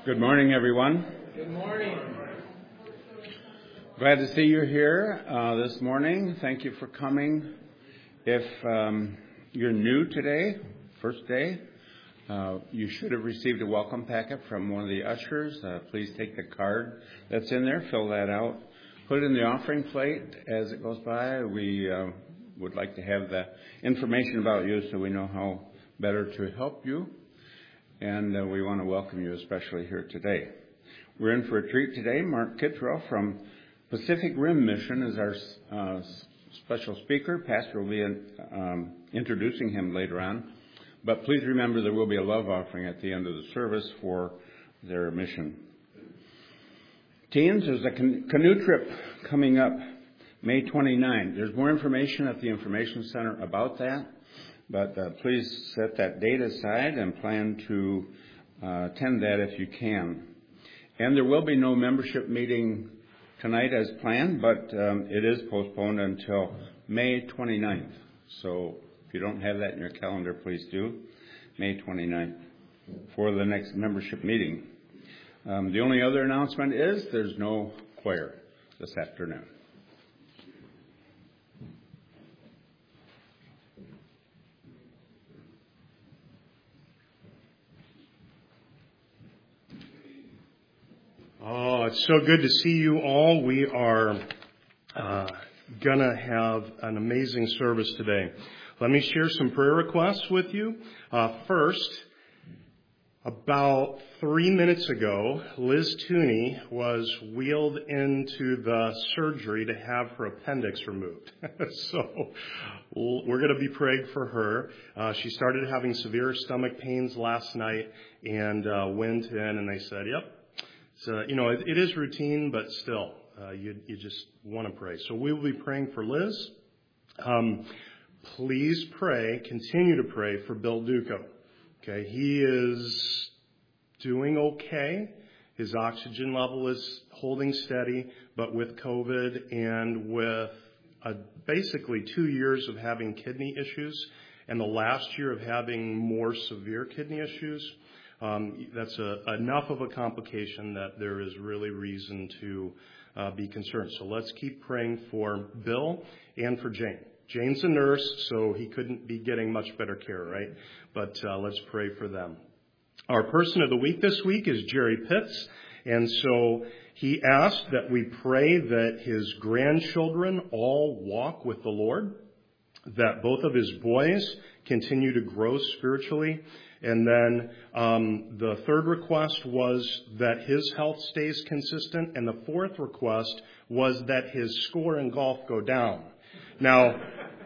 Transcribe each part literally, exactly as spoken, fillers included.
Good morning, everyone. Good morning. Glad to see you here uh, this morning. Thank you for coming. If um, you're new today, first day, uh, you should have received a welcome packet from one of the ushers. Uh, please take the card that's in there, fill that out, put it in the offering plate as it goes by. We uh, would like to have the information about you so we know how better to help you. And uh, we want to welcome you especially here today. We're in for a treat today. Mark Kittrell from Pacific Rim Mission is our uh, special speaker. Pastor will be in, um, introducing him later on. But please remember there will be a love offering at the end of the service for their mission. Teens, there's a can- canoe trip coming up May twenty-ninth. There's more information at the Information Center about that. But uh, please set that date aside and plan to uh, attend that if you can. And there will be no membership meeting tonight as planned, but um, it is postponed until May twenty-ninth. So if you don't have that in your calendar, please do. May twenty-ninth for the next membership meeting. Um, the only other announcement is there's no choir this afternoon. Oh, it's so good to see you all. We are uh, going to have an amazing service today. Let me share some prayer requests with you. Uh, first, about three minutes ago, Liz Tooney was wheeled into the surgery to have her appendix removed. So we're going to be praying for her. Uh, she started having severe stomach pains last night and uh, went in and they said, yep. So, you know, it, it is routine, but still, uh, you, you just want to pray. So we will be praying for Liz. Um, please pray, continue to pray for Bill Duco. Okay, he is doing okay. His oxygen level is holding steady, but with COVID and with uh, basically two years of having kidney issues and the last year of having more severe kidney issues, Um, that's a, enough of a complication that there is really reason to uh, be concerned. So let's keep praying for Bill and for Jane. Jane's a nurse, so he couldn't be getting much better care, right? But uh, let's pray for them. Our person of the week this week is Jerry Pitts, and so he asked that we pray that his grandchildren all walk with the Lord, that both of his boys continue to grow spiritually. And then um, the third request was that his health stays consistent. And the fourth request was that his score in golf go down. Now,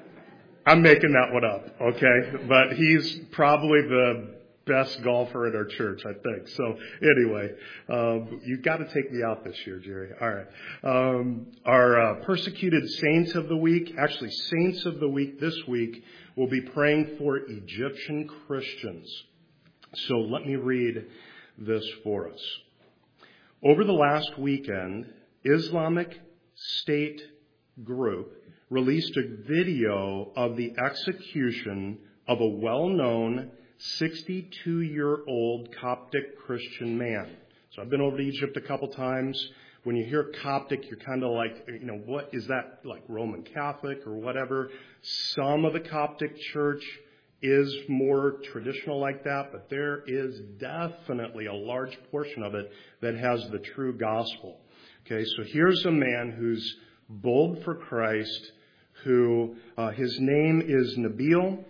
I'm making that one up, okay? But he's probably the best golfer at our church, I think. So anyway, um, you've got to take me out this year, Jerry. All right. Um, our uh, persecuted saints of the week, actually saints of the week this week, will be praying for Egyptian Christians. So let me read this for us. Over the last weekend, Islamic State group released a video of the execution of a well-known sixty-two-year-old Coptic Christian man. So I've been over to Egypt a couple times. When you hear Coptic, you're kind of like, you know, what is that, like Roman Catholic or whatever? Some of the Coptic church is more traditional like that, but there is definitely a large portion of it that has the true gospel. Okay, so here's a man who's bold for Christ, who uh, his name is Nabil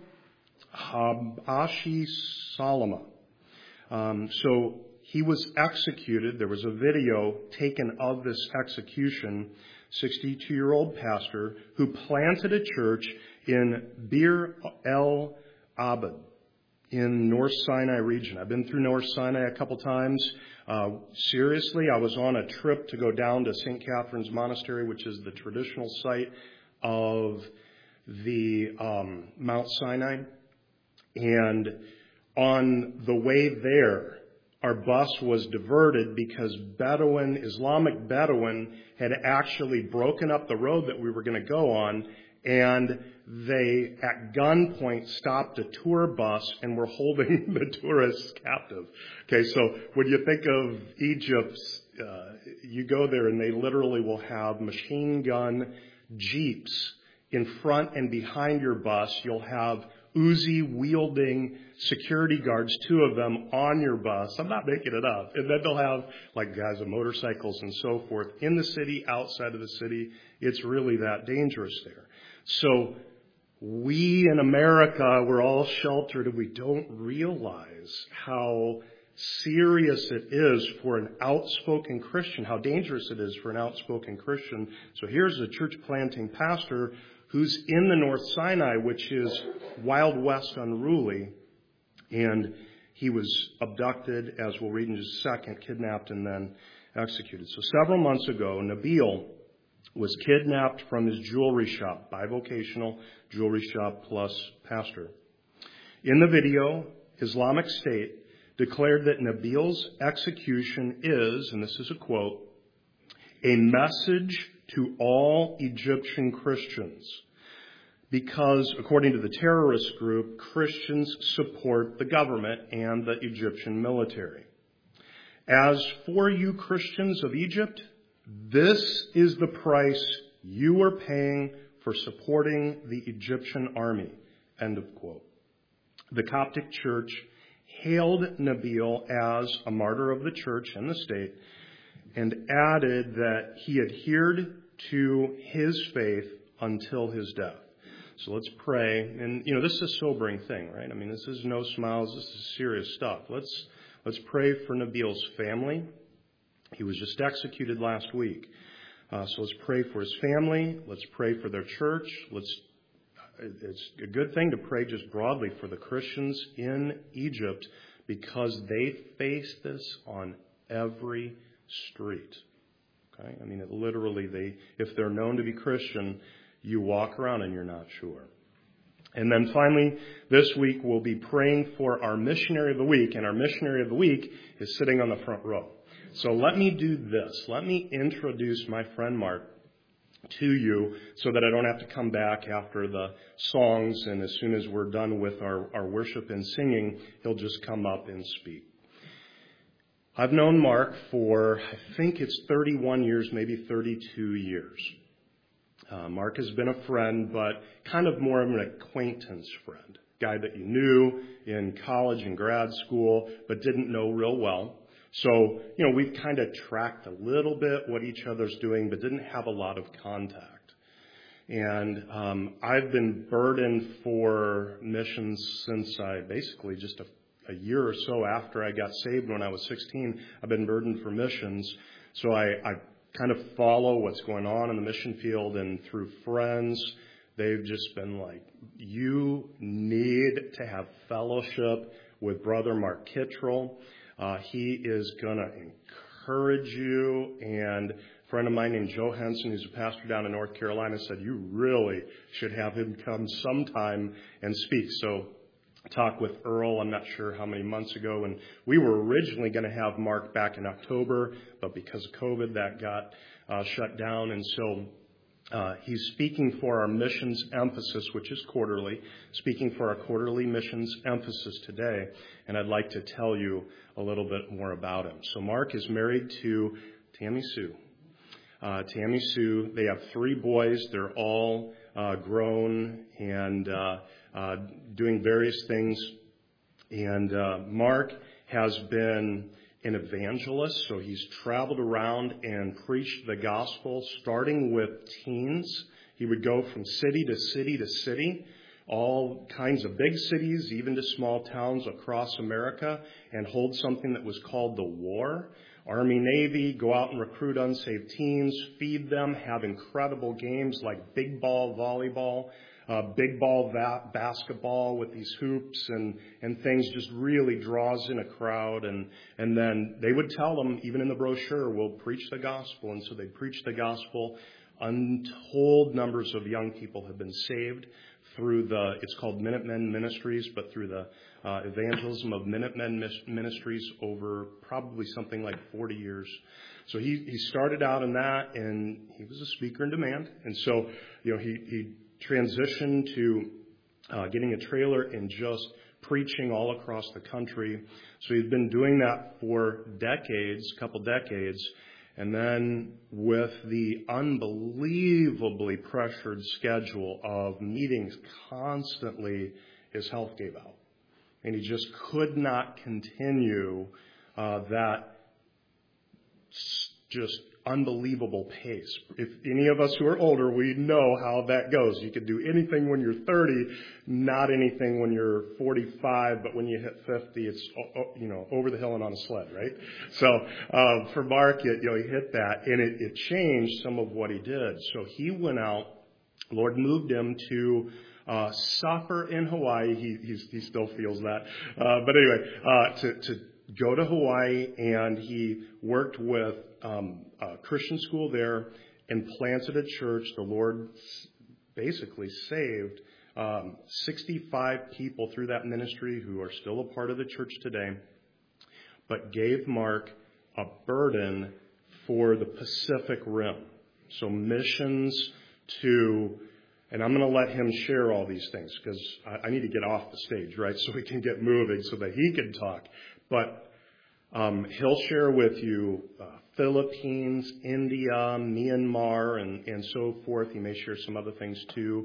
Habashi Salama. Um, so he was executed. There was a video taken of this execution. sixty-two-year-old pastor who planted a church in Bir El Abed in North Sinai region. I've been through North Sinai a couple times. Uh, seriously, I was on a trip to go down to Saint Catherine's Monastery, which is the traditional site of the um, Mount Sinai. And on the way there, our bus was diverted because Bedouin, Islamic Bedouin, had actually broken up the road that we were going to go on and they, at gunpoint, stopped a tour bus and were holding the tourists captive. Okay, so when you think of Egypt, uh, you go there and they literally will have machine gun jeeps in front and behind your bus. You'll have Uzi-wielding security guards, two of them, on your bus. I'm not making it up. And then they'll have, like, guys on motorcycles and so forth in the city, outside of the city. It's really that dangerous there. So we in America, we're all sheltered, and we don't realize how serious it is for an outspoken Christian, how dangerous it is for an outspoken Christian. So here's a church planting pastor who's in the North Sinai, which is Wild West unruly, and he was abducted, as we'll read in just a second, kidnapped, and then executed. So several months ago, Nabil was kidnapped from his jewelry shop, bivocational jewelry shop plus pastor. In the video, Islamic State declared that Nabil's execution is, and this is a quote, a message to all Egyptian Christians, because, according to the terrorist group, Christians support the government and the Egyptian military. As for you Christians of Egypt, this is the price you are paying for supporting the Egyptian army. End of quote. The Coptic Church hailed Nabil as a martyr of the church and the state, and added that he adhered to his faith until his death. So let's pray. And, you know, this is a sobering thing, right? I mean, this is no smiles. This is serious stuff. Let's, let's pray for Nabil's family. He was just executed last week. Uh, so let's pray for his family. Let's pray for their church. Let's, it's a good thing to pray just broadly for the Christians in Egypt, because they face this on every street. Okay? I mean, it literally, they, if they're known to be Christian, you walk around and you're not sure. And then finally, this week we'll be praying for our missionary of the week, and our missionary of the week is sitting on the front row. So let me do this. Let me introduce my friend Mark to you so that I don't have to come back after the songs, and as soon as we're done with our, our worship and singing, he'll just come up and speak. I've known Mark for, I think it's thirty-one years, maybe thirty-two years. Uh, Mark has been a friend, but kind of more of an acquaintance friend. Guy that you knew in college and grad school, but didn't know real well. So, you know, we've kind of tracked a little bit what each other's doing, but didn't have a lot of contact. And um, I've been burdened for missions since I basically just a A year or so after I got saved when I was sixteen, I've been burdened for missions. So I, I kind of follow what's going on in the mission field, and through friends, they've just been like, you need to have fellowship with Brother Mark Kittrell. Uh, he is going to encourage you. And a friend of mine named Joe Henson, who's a pastor down in North Carolina, said you really should have him come sometime and speak. So talked with Earl, I'm not sure how many months ago, and we were originally going to have Mark back in October, but because of COVID, that got uh, shut down. And so uh, he's speaking for our missions emphasis, which is quarterly, speaking for our quarterly missions emphasis today, and I'd like to tell you a little bit more about him. So Mark is married to Tammy Sue. Uh, Tammy Sue, they have three boys. They're all uh, grown and uh, uh, doing various things. And uh, Mark has been an evangelist, so he's traveled around and preached the gospel, starting with teens. He would go from city to city to city, all kinds of big cities, even to small towns across America, and hold something that was called the War. Army, Navy, go out and recruit unsaved teens, feed them, have incredible games like big ball volleyball, uh, big ball va- basketball with these hoops and, and things, just really draws in a crowd. And, and then they would tell them, even in the brochure, we'll preach the gospel. And so they preach the gospel. Untold numbers of young people have been saved through the, it's called Minutemen Ministries, but through the uh, evangelism of Minutemen Ministries over probably something like forty years. So he, he started out in that, and he was a speaker in demand. And so, you know, he, he transitioned to uh, getting a trailer and just preaching all across the country. So he's been doing that for decades, a couple decades. And then with the unbelievably pressured schedule of meetings constantly, his health gave out. And he just could not continue uh, that just unbelievable pace. If any of us who are older, we know how that goes. You can do anything when you're thirty, not anything when you're forty-five, but when you hit fifty, it's, you know, over the hill and on a sled, right? So uh, for Mark, it, you know, he hit that, and it, it changed some of what he did. So he went out, Lord moved him to uh, suffer in Hawaii. He he's, he still feels that, uh, but anyway, uh, to to go to Hawaii, and he worked with um, a Christian school there and planted a church. The Lord basically saved um, sixty-five people through that ministry who are still a part of the church today, but gave Mark a burden for the Pacific Rim. So missions to, and I'm going to let him share all these things because I, I need to get off the stage, right, so we can get moving so that he can talk. But um, he'll share with you uh, Philippines, India, Myanmar, and, and so forth. He may share some other things too.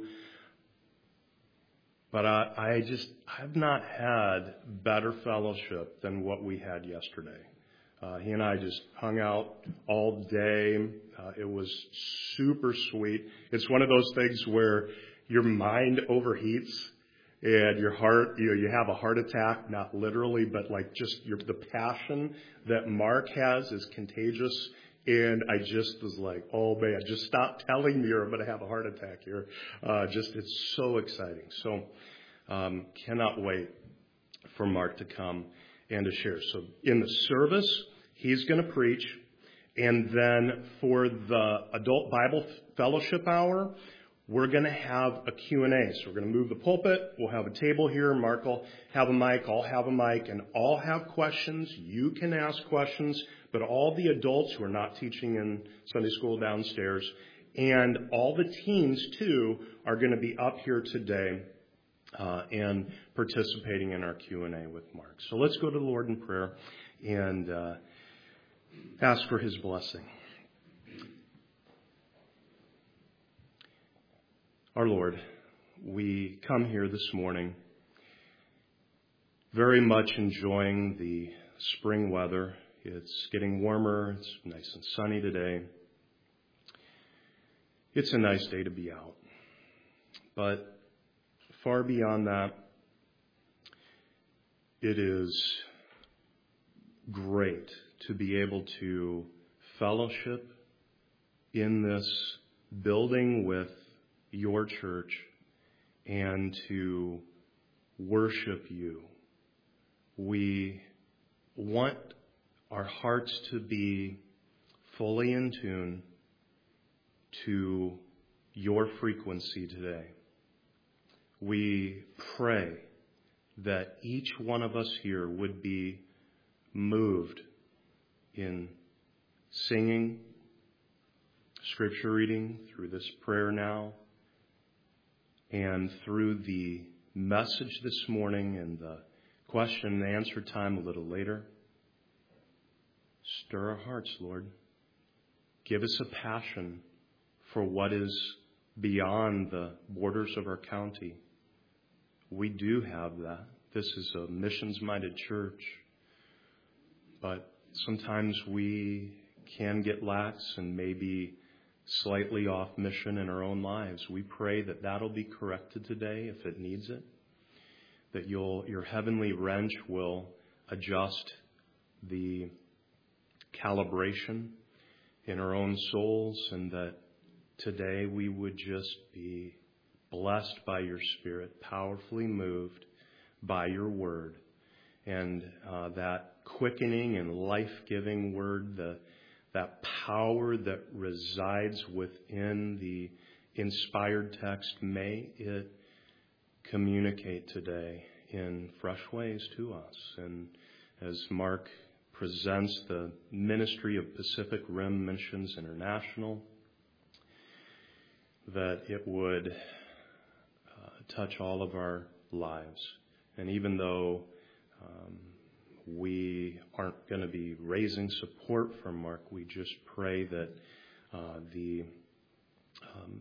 But I, I just, I've not had better fellowship than what we had yesterday. Uh, he and I just hung out all day. Uh, it was super sweet. It's one of those things where your mind overheats and your heart, you know, you have a heart attack, not literally, but like just your, the passion that Mark has is contagious. And I just was like, oh man, just stop telling me or I'm going to have a heart attack here. Uh, just, it's so exciting. So, um, cannot wait for Mark to come and to share. So in the service, he's going to preach. And then for the adult Bible fellowship hour, we're going to have a Q and A. So we're going to move the pulpit. We'll have a table here. Mark will have a mic. I'll have a mic. And all have questions. You can ask questions. But all the adults who are not teaching in Sunday school downstairs and all the teens, too, are going to be up here today uh, and participating in our Q and A with Mark. So let's go to the Lord in prayer and uh, ask for his blessing. Our Lord, we come here this morning very much enjoying the spring weather. It's getting warmer. It's nice and sunny today. It's a nice day to be out. But far beyond that, it is great to be able to fellowship in this building with your church and to worship you. We want our hearts to be fully in tune to your frequency today. We pray that each one of us here would be moved in singing, scripture reading, through this prayer now, and through the message this morning and the question and answer time a little later. Stir our hearts, Lord. Give us a passion for what is beyond the borders of our county. We do have that. This is a missions-minded church. But sometimes we can get lax and maybe slightly off mission in our own lives. We pray that that'll be corrected today if it needs it. That you'll, your heavenly wrench will adjust the calibration in our own souls, and that today we would just be blessed by your Spirit, powerfully moved by your word, and uh, that quickening and life-giving word, the, that power that resides within the inspired text, may it communicate today in fresh ways to us. And as Mark presents the ministry of Pacific Rim Missions International, that it would touch all of our lives. And even though um, we aren't going to be raising support for Mark, we just pray that uh, the um,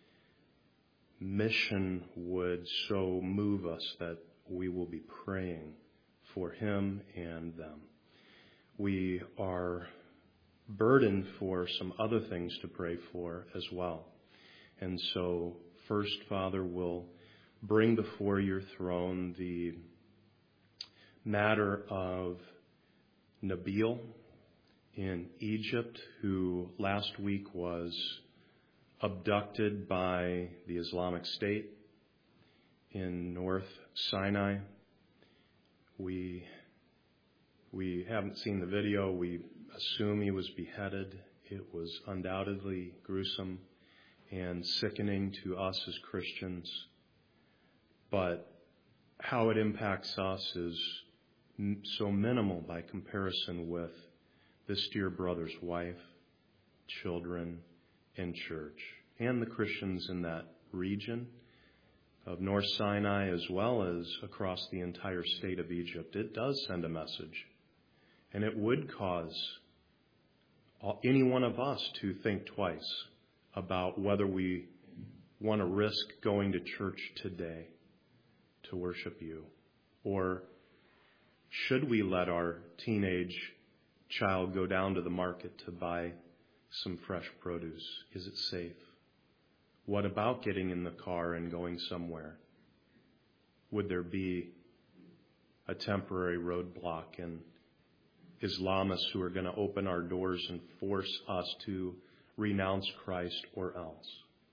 mission would so move us that we will be praying for him and them. We are burdened for some other things to pray for as well. And so first, Father, we'll bring before your throne the matter of Nabil in Egypt, who last week was abducted by the Islamic State in North Sinai. We we haven't seen the video. We assume he was beheaded. It was undoubtedly gruesome and sickening to us as Christians. But how it impacts us is so minimal by comparison with this dear brother's wife, children, and church, and the Christians in that region of North Sinai as well as across the entire state of Egypt. It does send a message, and it would cause any one of us to think twice about whether we want to risk going to church today to worship you, or should we let our teenage child go down to the market to buy some fresh produce? Is it safe? What about getting in the car and going somewhere? Would there be a temporary roadblock and Islamists who are going to open our doors and force us to renounce Christ or else?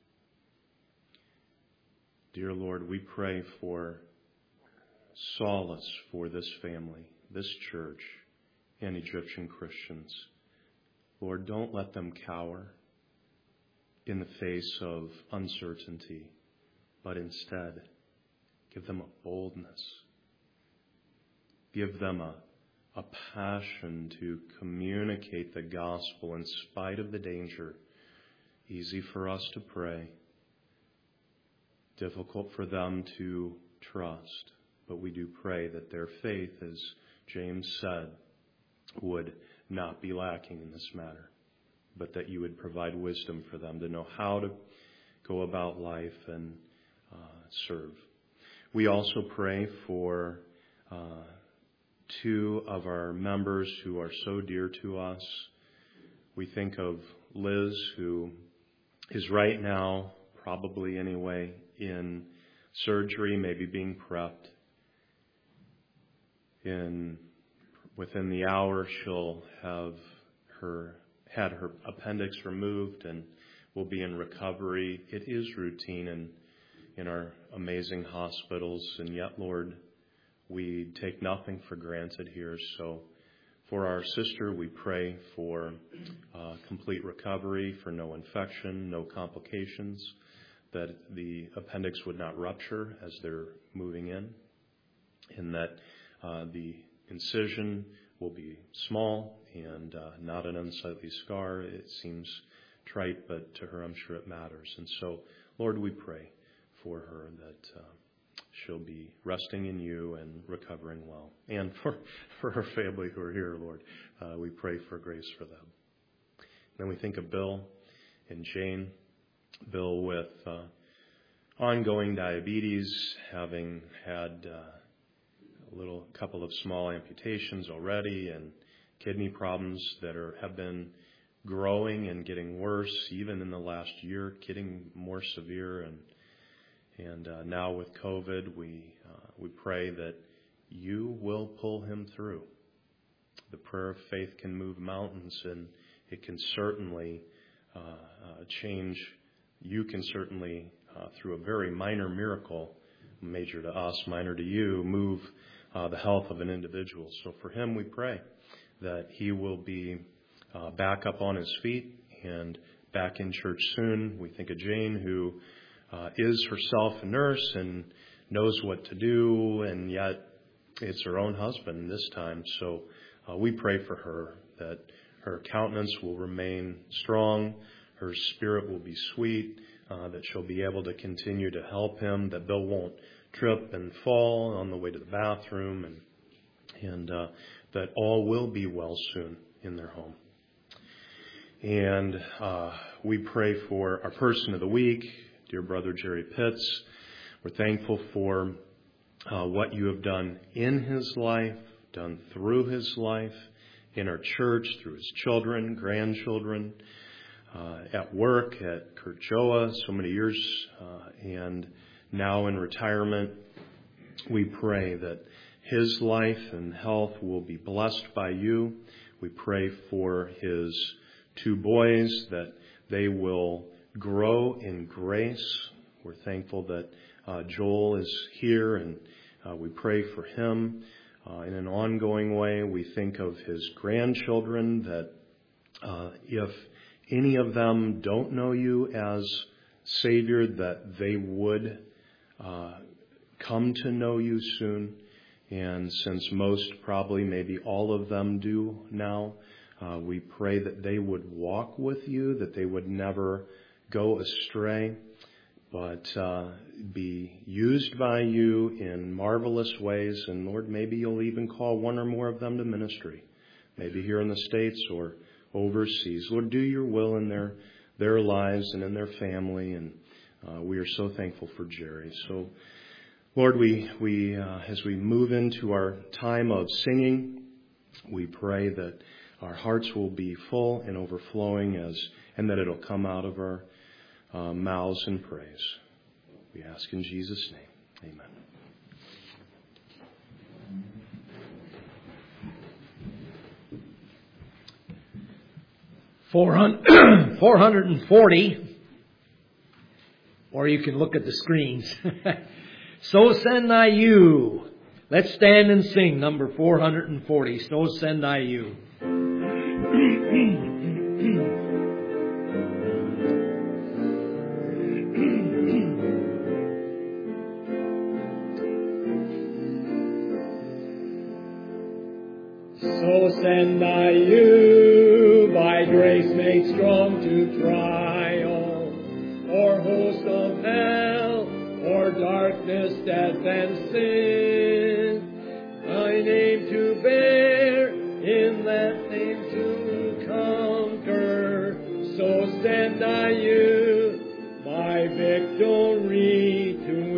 Dear Lord, we pray for solace for this family, this church, and Egyptian Christians. Lord, don't let them cower in the face of uncertainty, but instead give them a boldness. Give them a, a passion to communicate the gospel in spite of the danger. Easy for us to pray, difficult for them to trust. But we do pray that their faith, as James said, would not be lacking in this matter, but that you would provide wisdom for them to know how to go about life and uh, serve. We also pray for uh, two of our members who are so dear to us. We think of Liz, who is right now, probably anyway, in surgery, maybe being prepped. In within the hour, she'll have her had her appendix removed and will be in recovery. It is routine in in our amazing hospitals, and yet, Lord, we take nothing for granted here. So, for our sister, we pray for uh, complete recovery, for no infection, no complications, that the appendix would not rupture as they're moving in, and that Uh, the incision will be small and uh, not an unsightly scar. It seems trite, but to her I'm sure it matters. And so, Lord, we pray for her that uh, she'll be resting in you and recovering well. And for, for her family who are here, Lord, uh, we pray for grace for them. Then we think of Bill and Jane. Bill with uh, ongoing diabetes, having had uh, a little couple of small amputations already, and kidney problems that are have been growing and getting worse, even in the last year, getting more severe. And and uh, now with COVID, we uh, we pray that you will pull him through. The prayer of faith can move mountains, and it can certainly uh, uh, change. You can certainly, uh, through a very minor miracle, major to us, minor to you, move uh, the health of an individual. So for him, we pray that he will be uh, back up on his feet and back in church soon. We think of Jane, who uh, is herself a nurse and knows what to do, and yet it's her own husband this time. So uh, we pray for her, that her countenance will remain strong, her spirit will be sweet, uh, that she'll be able to continue to help him, that Bill won't trip and fall on the way to the bathroom, and and uh, that all will be well soon in their home. And uh, we pray for our person of the week, dear brother Jerry Pitts. We're thankful for uh, what you have done in his life, done through his life, in our church, through his children, grandchildren, uh, at work, at Kurt Joa, so many years, uh, and now in retirement. We pray that his life and health will be blessed by you. We pray for his two boys, that they will grow in grace. We're thankful that uh, Joel is here, and uh, we pray for him uh, in an ongoing way. We think of his grandchildren, that uh, if any of them don't know you as Savior, that they would uh, come to know you soon. And since most, probably maybe all of them do now, Uh, we pray that they would walk with you, that they would never go astray, but uh, be used by you in marvelous ways. And Lord, maybe you'll even call one or more of them to ministry, maybe here in the States or overseas. Lord, do your will in their their lives and in their family. And uh, we are so thankful for Jerry. So, Lord, we we uh, as we move into our time of singing, we pray that our hearts will be full and overflowing, as and that it'll come out of our uh, mouths in praise. We ask in Jesus' name. Amen. four hundred forty, or you can look at the screens. So send I you. Let's stand and sing number four hundred forty. So send I you. So send I you, by grace made strong to trial, or host of hell, or darkness, death, and sin, thy name to bear, in that name to conquer. So send I you, my victory to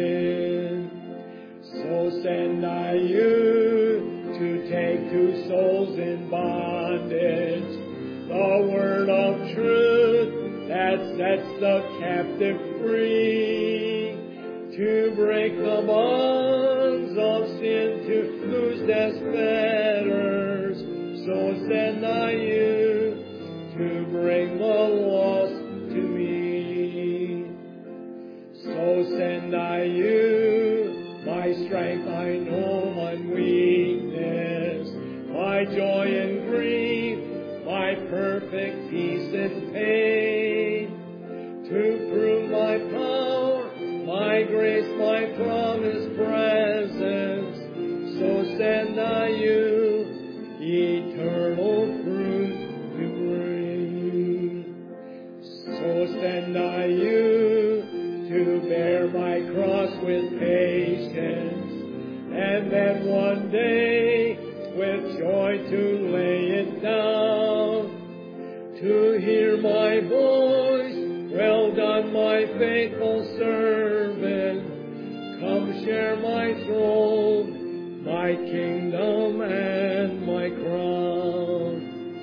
win. So send I you, to take two souls in bondage, the word of truth that sets the captive free, to break the bonds of sin, to loose death's fetters. So send I you, to bring the lost to me. So send I you, my strength I know, my weakness, my joy in grief, my perfect peace in pain, to prove my power, my grace, my promised presence. So send I you, eternal fruit to bring. So send I you, to bear my cross with patience, and then one day with joy to lay it down, to hear my voice, well done, my faithful servant, come share my throne, my kingdom and my crown.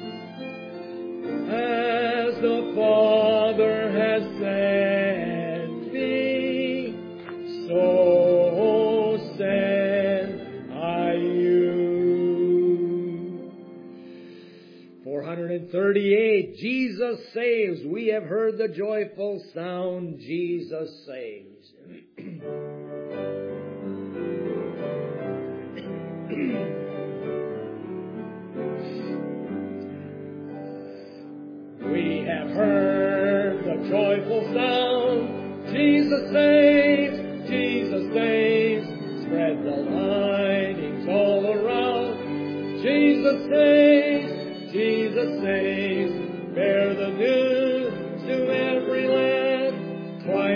As the Father has sent me, so send I you. four hundred thirty-eight, Jesus saves. We have heard the joyful sound, Jesus saves. We have heard the joyful sound, Jesus saves, Jesus saves. Spread the tidings all around, Jesus saves, Jesus saves. Bear the news to every land,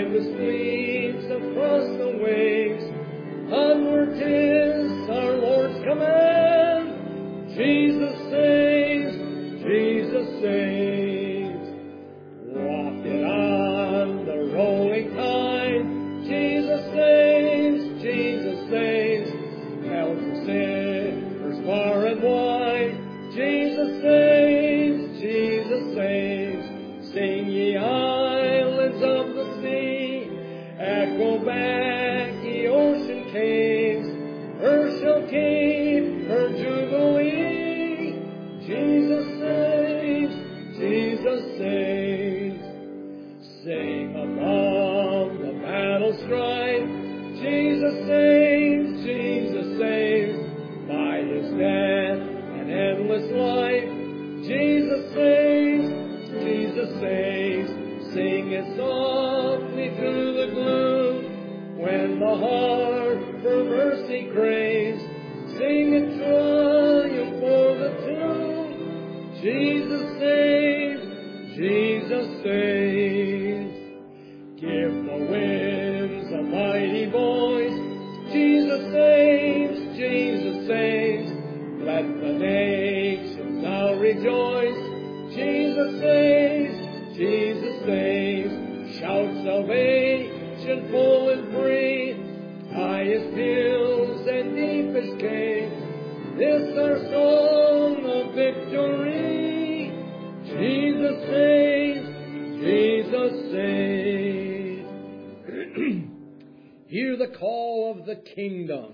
the streams across the waves, onward 'tis our Lord's command. Jesus saves, Jesus saves. Wafted on the rolling tide, Jesus saves, Jesus saves. Held to sinners far and wide, Jesus saves, Jesus saves. Sing ye islands of the sea, echo back ye ocean caves. Earth shall keep her jubilee. Jesus saves, Jesus saves. Sing above the battle strife, Jesus saves, Jesus saves. By His death and endless life, Jesus saves, Jesus saves. Sing it softly through the gloom, when the heart for mercy craves. Sing it triumph for the tomb. Jesus saves, Jesus saves. Give the winds a mighty voice. Jesus saves, Jesus saves. Let the nations now rejoice. Jesus saves, Jesus saves. Shout salvation full and free, highest hills and deepest cave. This our song of victory. Jesus saves, Jesus saves. Hear the call of the kingdom.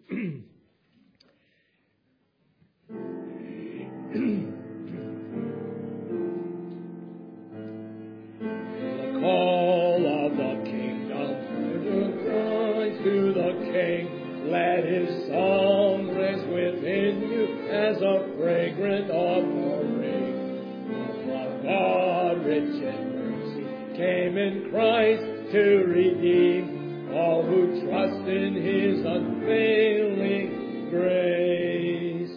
The call of the kingdom, to Christ, to the King. Let His song rest within you as a fragrant offering. Of God, rich in mercy, came in Christ to redeem all who trust in His unfailing grace.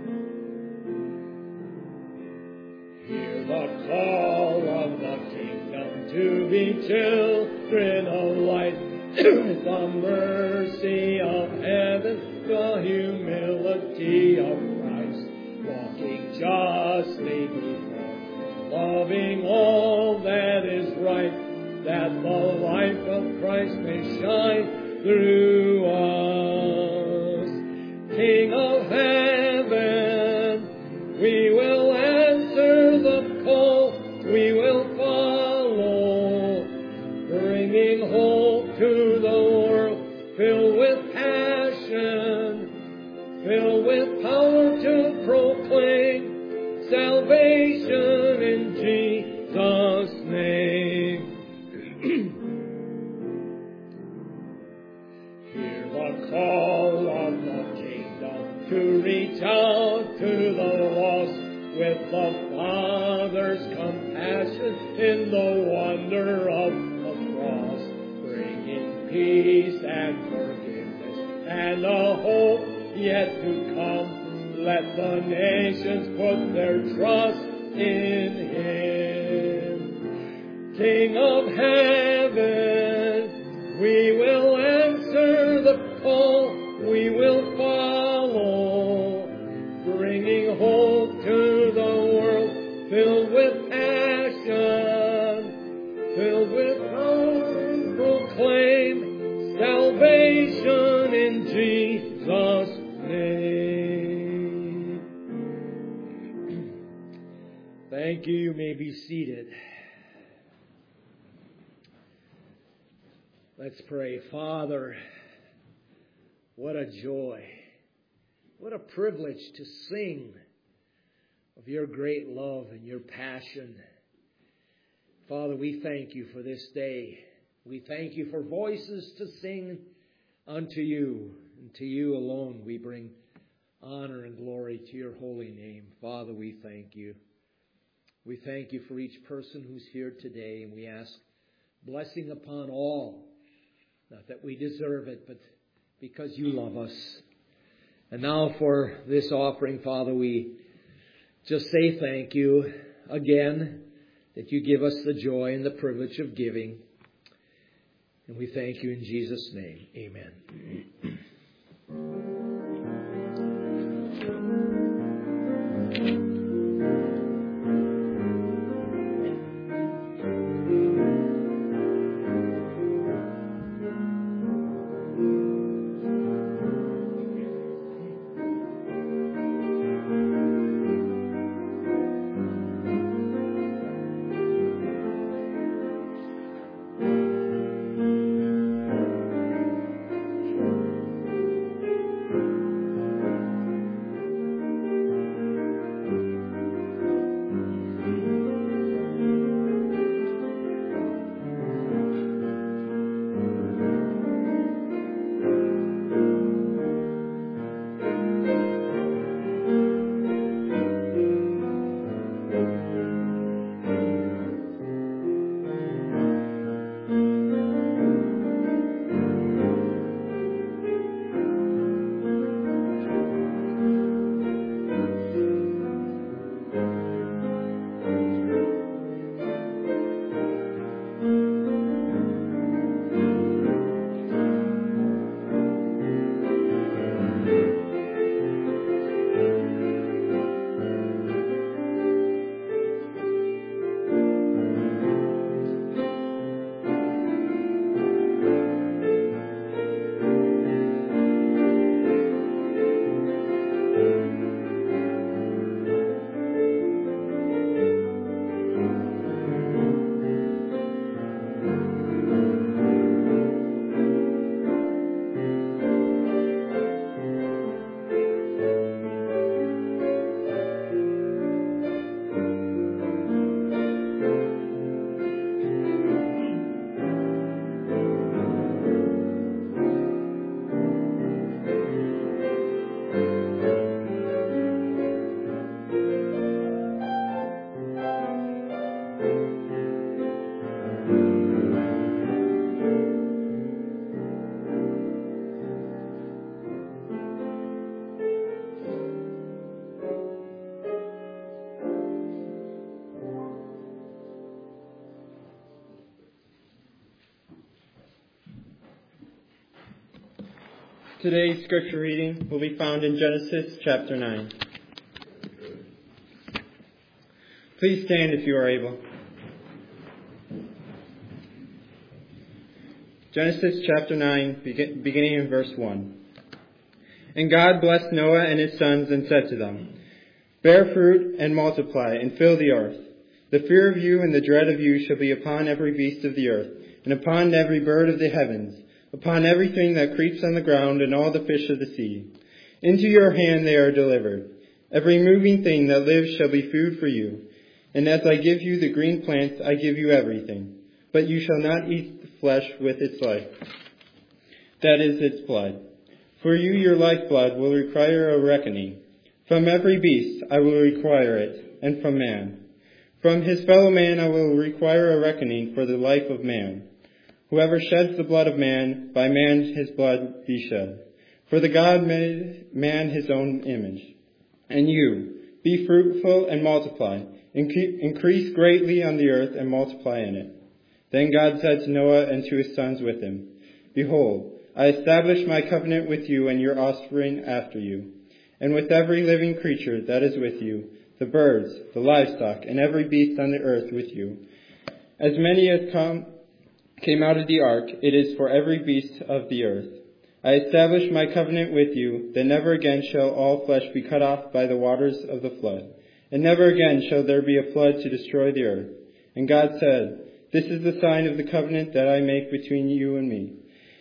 Hear the call of the kingdom to be children of light, the mercy of heaven, the humility of Christ, walking justly before, loving all that is right, that the life of Christ may shine through us. King of heaven, we will answer the call, we will follow, bringing hope to the world, filled with passion, filled with power to proclaim salvation in Jesus' name. Hear the call of the kingdom to reach out to the lost with the Father's compassion in the wonder of the cross, bringing peace and forgiveness and a hope yet to come. Let the nations put their trust in Him. King of heaven, we will answer the call, we will follow, bringing hope to the world, filled with passion, filled with power, proclaim salvation in Jesus' name. Thank you. You may be seated. Let's pray. Father, what a joy, what a privilege to sing of your great love and your passion. Father, we thank you for this day. We thank you for voices to sing unto you. And to you alone we bring honor and glory to your holy name. Father, we thank you. We thank you for each person who's here today, and we ask blessing upon all. Not that we deserve it, but because you love us. And now for this offering, Father, we just say thank you again that you give us the joy and the privilege of giving. And we thank you in Jesus' name. Amen. Today's scripture reading will be found in Genesis chapter nine. Please stand if you are able. Genesis chapter nine, beginning in verse one. And God blessed Noah and his sons and said to them, Bear fruit and multiply and fill the earth. The fear of you and the dread of you shall be upon every beast of the earth, and upon every bird of the heavens, upon everything that creeps on the ground and all the fish of the sea. Into your hand they are delivered. Every moving thing that lives shall be food for you. And as I give you the green plants, I give you everything. But you shall not eat the flesh with its life, that is its blood. For you your lifeblood will require a reckoning. From every beast I will require it, and from man. From his fellow man I will require a reckoning for the life of man. Whoever sheds the blood of man, by man his blood be shed. For the God made man his own image. And you, be fruitful and multiply, increase greatly on the earth and multiply in it. Then God said to Noah and to his sons with him, Behold, I establish my covenant with you and your offspring after you, and with every living creature that is with you, the birds, the livestock, and every beast on the earth with you. As many as come came out of the ark, it is for every beast of the earth. I establish my covenant with you, that never again shall all flesh be cut off by the waters of the flood, and never again shall there be a flood to destroy the earth. And God said, This is the sign of the covenant that I make between you and me,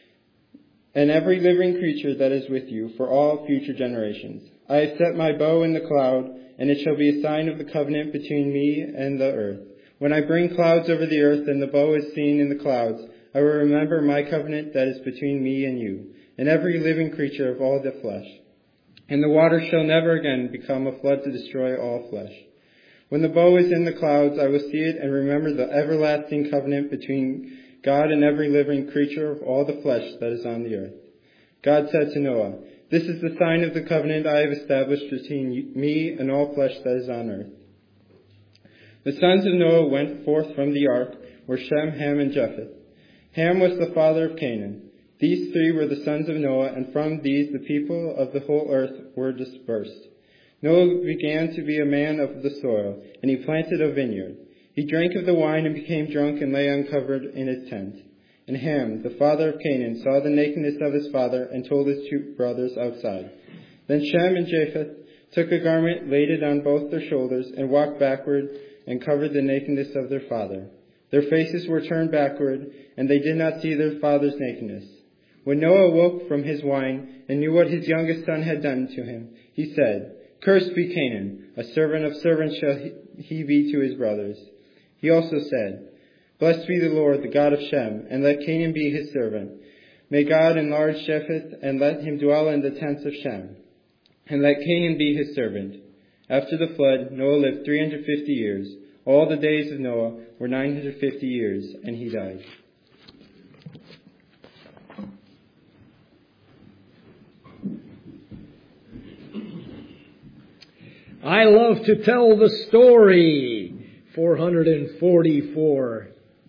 and every living creature that is with you for all future generations. I have set my bow in the cloud, and it shall be a sign of the covenant between me and the earth. When I bring clouds over the earth and the bow is seen in the clouds, I will remember my covenant that is between me and you, and every living creature of all the flesh. And the waters shall never again become a flood to destroy all flesh. When the bow is in the clouds, I will see it and remember the everlasting covenant between God and every living creature of all the flesh that is on the earth. God said to Noah, This is the sign of the covenant I have established between me and all flesh that is on earth. The sons of Noah went forth from the ark were Shem, Ham, and Japheth. Ham was the father of Canaan. These three were the sons of Noah, and from these the people of the whole earth were dispersed. Noah began to be a man of the soil, and he planted a vineyard. He drank of the wine and became drunk and lay uncovered in his tent. And Ham, the father of Canaan, saw the nakedness of his father and told his two brothers outside. Then Shem and Japheth took a garment, laid it on both their shoulders, and walked backward and covered the nakedness of their father. Their faces were turned backward, and they did not see their father's nakedness. When Noah awoke from his wine and knew what his youngest son had done to him, he said, "Cursed be Canaan, a servant of servants shall he be to his brothers." He also said, "Blessed be the Lord, the God of Shem, and let Canaan be his servant. May God enlarge Japheth, and let him dwell in the tents of Shem, and let Canaan be his servant." After the flood, Noah lived three hundred fifty years. All the days of Noah were nine hundred fifty years, and he died. I love to tell the story. four hundred forty-four.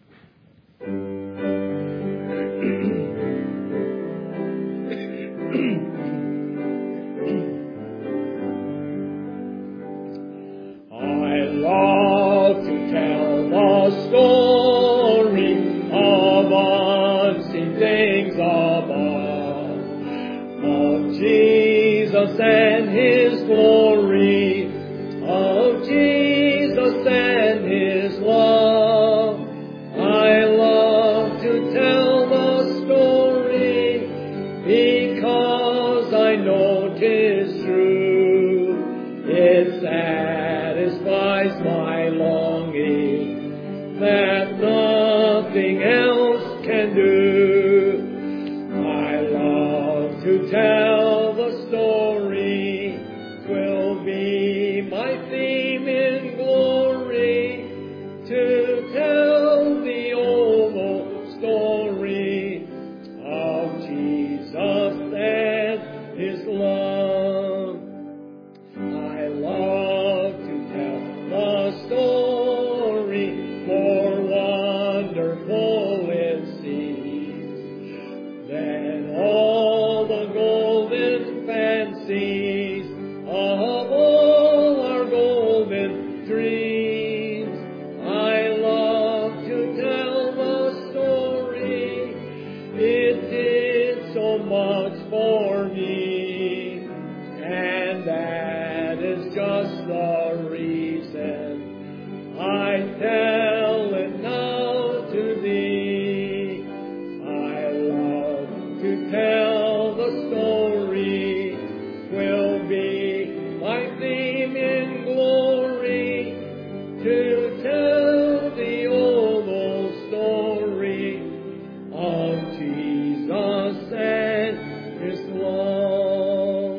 I love to tell the story of unseen things above, of Jesus and his glory, of Jesus and his love. I love to tell the story because I know 'tis true. It satisfies my longing that nothing else can do. I love to tell the story. 'Twill be my theme in glory to tell the old story of Jesus and his love. I love to tell the story, more wonderful it seems than all the golden fancies of all our golden dreams. I love to tell the story. It did so much for me, and that is just the reason I tell it now to thee. I love to tell the story. 'Twill be my theme in glory to tell the old, old story of Jesus and his love.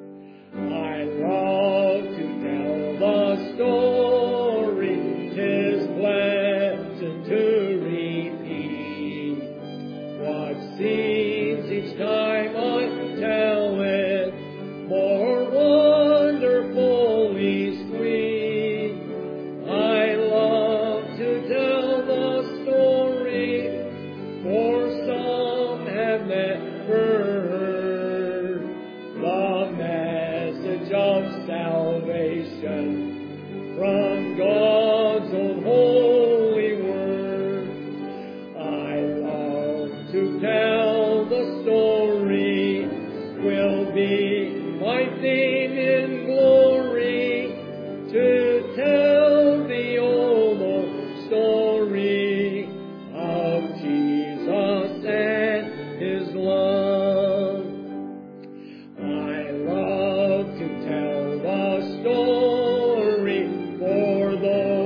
I love to tell the story. 'Tis pleasant to repeat what seems each time I tell it more wonderfully sweet. I love to tell the story, for some have never heard the message of salvation from God's own holy word. I love to tell the story. Will be my theme in glory to tell the old, old story of Jesus and his love. I love to tell the story for those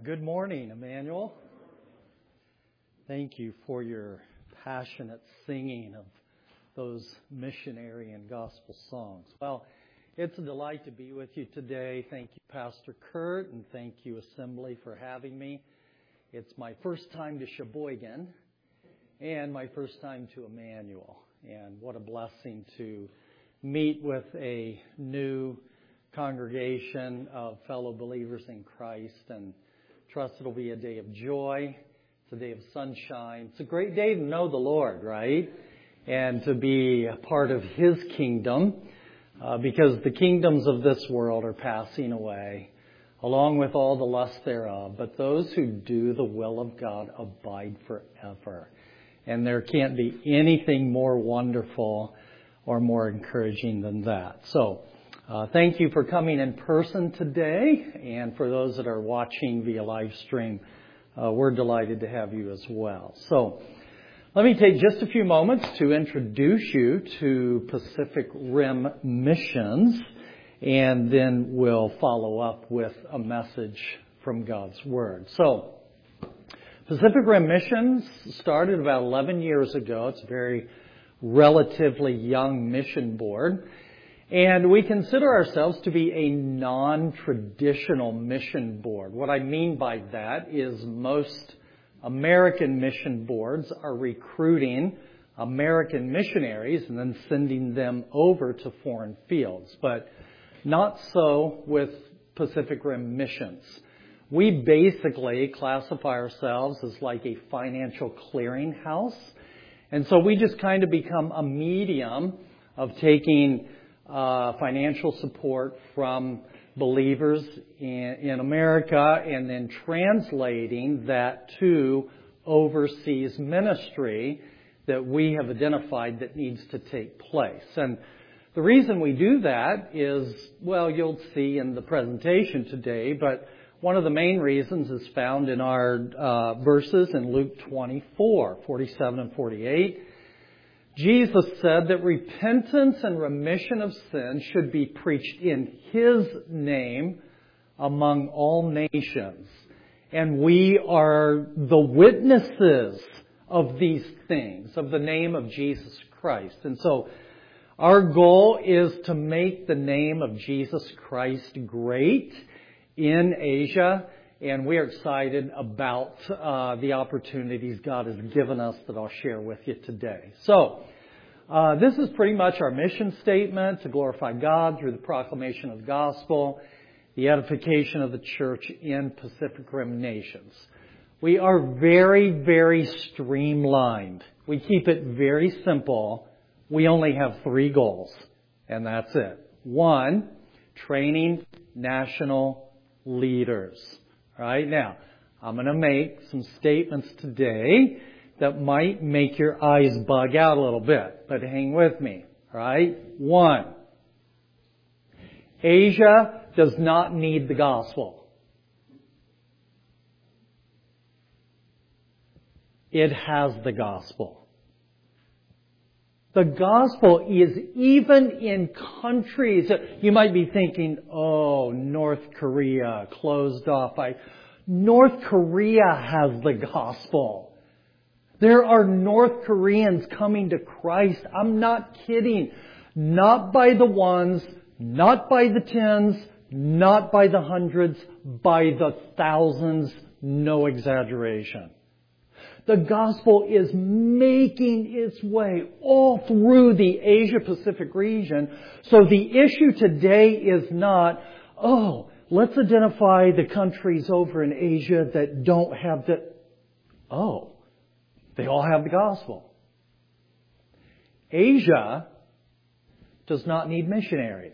Good morning, Emmanuel. Thank you for your passionate singing of those missionary and gospel songs. Well, it's a delight to be with you today. Thank you, Pastor Kurt, and thank you, Assembly, for having me. It's my first time to Sheboygan and my first time to Emmanuel. And what a blessing to meet with a new congregation of fellow believers in Christ, and trust it'll be a day of joy. It's a day of sunshine. It's a great day to know the Lord, right? And to be a part of His kingdom, uh, because the kingdoms of this world are passing away, along with all the lust thereof. But those who do the will of God abide forever. And there can't be anything more wonderful or more encouraging than that. So, Uh, thank you for coming in person today, and for those that are watching via live stream, uh, we're delighted to have you as well. So, let me take just a few moments to introduce you to Pacific Rim Missions, and then we'll follow up with a message from God's Word. So, Pacific Rim Missions started about eleven years ago. It's a very relatively young mission board. And we consider ourselves to be a non-traditional mission board. What I mean by that is most American mission boards are recruiting American missionaries and then sending them over to foreign fields. But not so with Pacific Rim Missions. We basically classify ourselves as like a financial clearinghouse. And so we just kind of become a medium of taking Uh, financial support from believers in, in America, and then translating that to overseas ministry that we have identified that needs to take place. And the reason we do that is, well, you'll see in the presentation today, but one of the main reasons is found in our uh, verses in Luke twenty-four, forty-seven and forty-eight. Jesus said that repentance and remission of sin should be preached in His name among all nations. And we are the witnesses of these things, of the name of Jesus Christ. And so our goal is to make the name of Jesus Christ great in Asia. And we are excited about uh, the opportunities God has given us that I'll share with you today. So, uh, this is pretty much our mission statement: to glorify God through the proclamation of the gospel, the edification of the church in Pacific Rim nations. We are very, very streamlined. We keep it very simple. We only have three goals, and that's it. One, training national leaders. Right now, I'm going to make some statements today that might make your eyes bug out a little bit, but hang with me. Right? One, Asia does not need the gospel. It has the gospel. The gospel is even in countries that you might be thinking, oh, North Korea closed off. I, North Korea has the gospel. There are North Koreans coming to Christ. I'm not kidding. Not by the ones, not by the tens, not by the hundreds, by the thousands. No exaggeration. The gospel is making its way all through the Asia-Pacific region. So the issue today is not, oh, let's identify the countries over in Asia that don't have the... Oh, they all have the gospel. Asia does not need missionaries.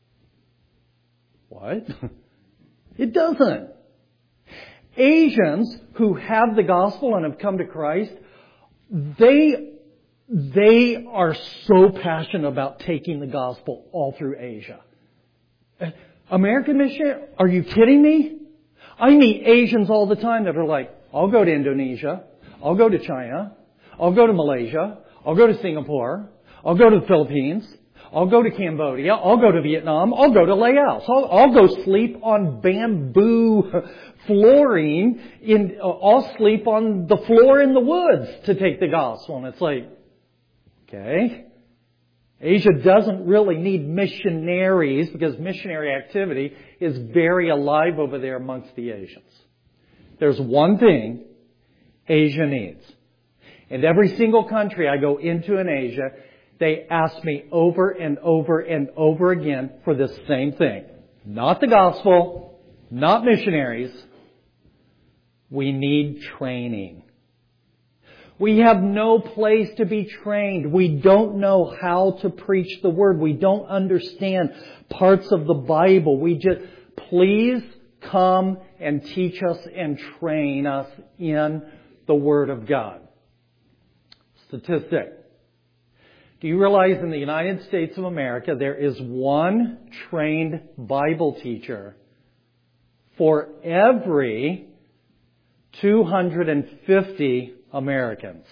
What? It doesn't. Asians who have the gospel and have come to Christ, they, they are so passionate about taking the gospel all through Asia. American missionary? Are you kidding me? I meet Asians all the time that are like, I'll go to Indonesia, I'll go to China, I'll go to Malaysia, I'll go to Singapore, I'll go to the Philippines, I'll go to Cambodia. I'll go to Vietnam. I'll go to Laos. I'll, I'll go sleep on bamboo flooring. In, I'll sleep on the floor in the woods to take the gospel. And it's like, okay. Asia doesn't really need missionaries because missionary activity is very alive over there amongst the Asians. There's one thing Asia needs. And every single country I go into in Asia, they ask me over and over and over again for this same thing. Not the gospel, not missionaries. We need training. We have no place to be trained. We don't know how to preach the Word. We don't understand parts of the Bible. We just, please come and teach us and train us in the Word of God. Statistic. Do you realize in the United States of America there is one trained Bible teacher for every two hundred fifty Americans?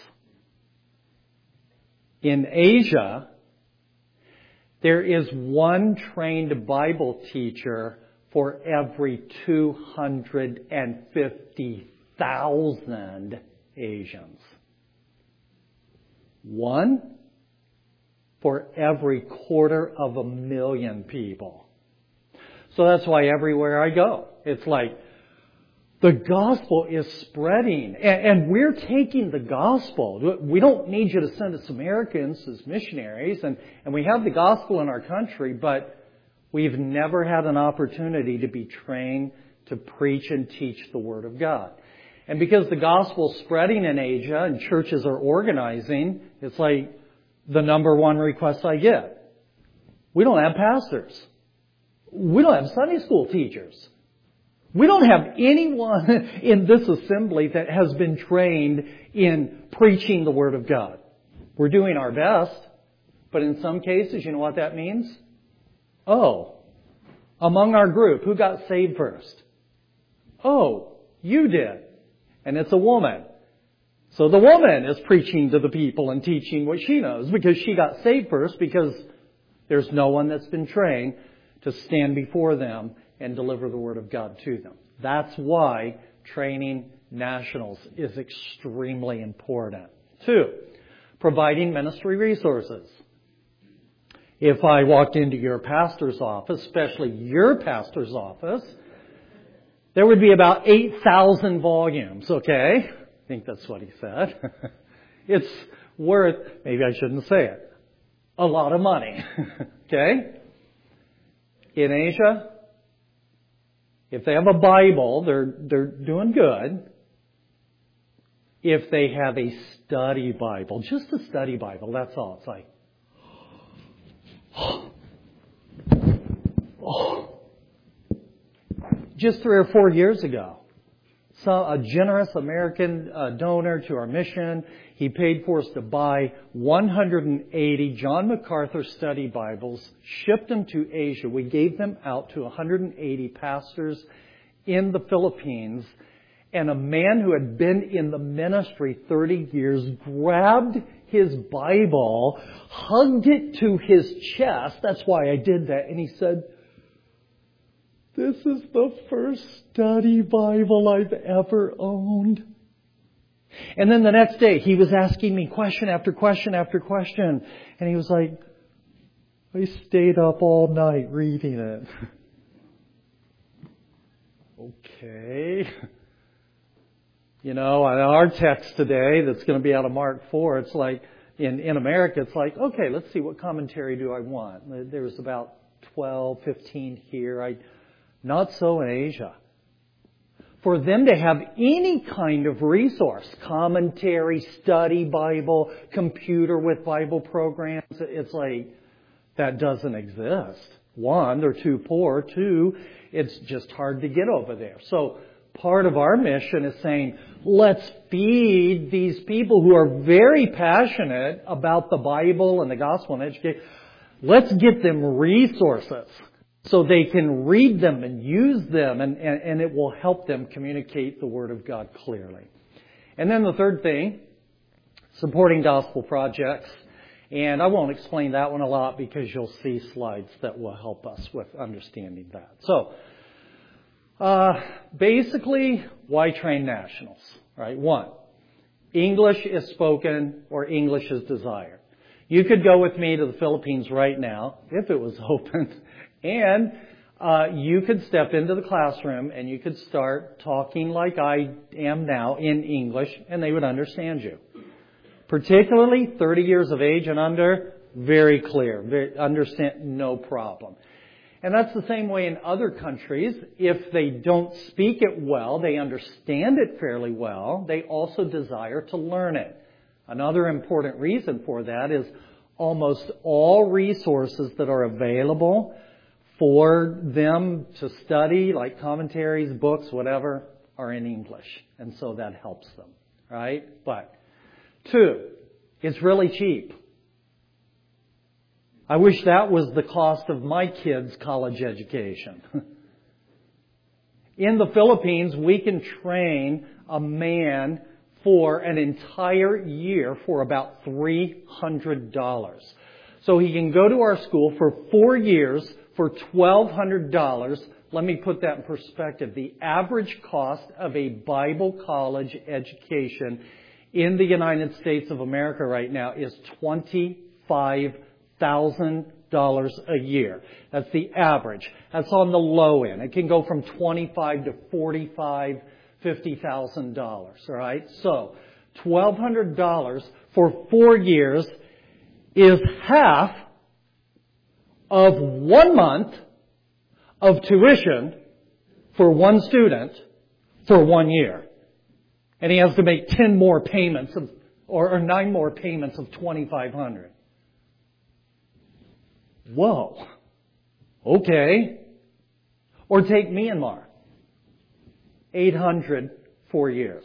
In Asia, there is one trained Bible teacher for every two hundred fifty thousand Asians. One for every quarter of a million people. So that's why everywhere I go, it's like, the gospel is spreading, and we're taking the gospel. We don't need you to send us Americans as missionaries, and, and we have the gospel in our country, but we've never had an opportunity to be trained to preach and teach the Word of God. And because the gospel is spreading in Asia and churches are organizing, it's like the number one request I get. We don't have pastors. We don't have Sunday school teachers. We don't have anyone in this assembly that has been trained in preaching the Word of God. We're doing our best, but in some cases, you know what that means? Oh, among our group, who got saved first? Oh, you did. And it's a woman. So the woman is preaching to the people and teaching what she knows because she got saved first, because there's no one that's been trained to stand before them and deliver the Word of God to them. That's why training nationals is extremely important. Two, providing ministry resources. If I walked into your pastor's office, especially your pastor's office, there would be about eight thousand volumes, okay? I think that's what he said. It's worth, maybe I shouldn't say it, a lot of money, okay? In Asia, if they have a Bible, they're they're doing good. If they have a study Bible, just a study Bible, that's all. It's like, oh, oh. Just three or four years ago, so a generous American uh, donor to our mission, he paid for us to buy one hundred eighty John MacArthur study Bibles, shipped them to Asia. We gave them out to one hundred eighty pastors in the Philippines. And a man who had been in the ministry thirty years grabbed his Bible, hugged it to his chest. That's why I did that. And he said, "This is the first study Bible I've ever owned." And then the next day, he was asking me question after question after question. And he was like, "I stayed up all night reading it." Okay. You know, our text today that's going to be out of Mark four, it's like, in, in America, it's like, okay, let's see, what commentary do I want? There's about twelve, fifteen here. I, not so in Asia. For them to have any kind of resource, commentary, study Bible, computer with Bible programs, it's like, that doesn't exist. One, they're too poor. Two, it's just hard to get over there. So part of our mission is saying, let's feed these people who are very passionate about the Bible and the gospel and education. Let's get them resources so they can read them and use them, and, and, and it will help them communicate the Word of God clearly. And then the third thing, supporting gospel projects And I won't explain that one a lot because you'll see slides that will help us with understanding that. So, uh, basically, why train nationals? Right? One, English is spoken or English is desired. You could go with me to the Philippines right now, if it was open, and uh, you could step into the classroom and you could start talking like I am now in English, and they would understand you. Particularly thirty years of age and under, very clear, very, understand, no problem. And that's the same way in other countries. If they don't speak it well, they understand it fairly well, they also desire to learn it. Another important reason for that is almost all resources that are available for them to study, like commentaries, books, whatever, are in English. And so that helps them, right? But two, it's really cheap. I wish that was the cost of my kids' college education. In the Philippines, we can train a man for an entire year for about three hundred dollars. So he can go to our school for four years for twelve hundred dollars. Let me put that in perspective. The average cost of a Bible college education in the United States of America right now is twenty-five thousand dollars a year. That's the average. That's on the low end. It can go from twenty-five to forty-five, fifty thousand dollars. All right. So, twelve hundred dollars for four years is half of one month of tuition for one student for one year. And he has to make ten more payments of, or, or nine more payments of twenty-five hundred dollars. Whoa. Okay. Or take Myanmar. eight hundred, four years.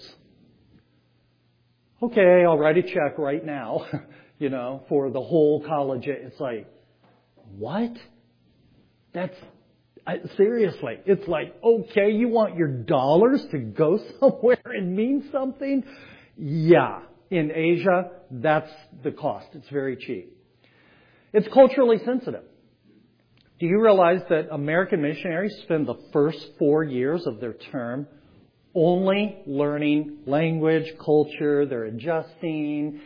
Okay, I'll write a check right now, you know, for the whole college. It's like, what? That's, I, seriously, it's like, okay, you want your dollars to go somewhere and mean something? Yeah. In Asia, that's the cost. It's very cheap. It's culturally sensitive. Do you realize that American missionaries spend the first four years of their term only learning language, culture, they're adjusting?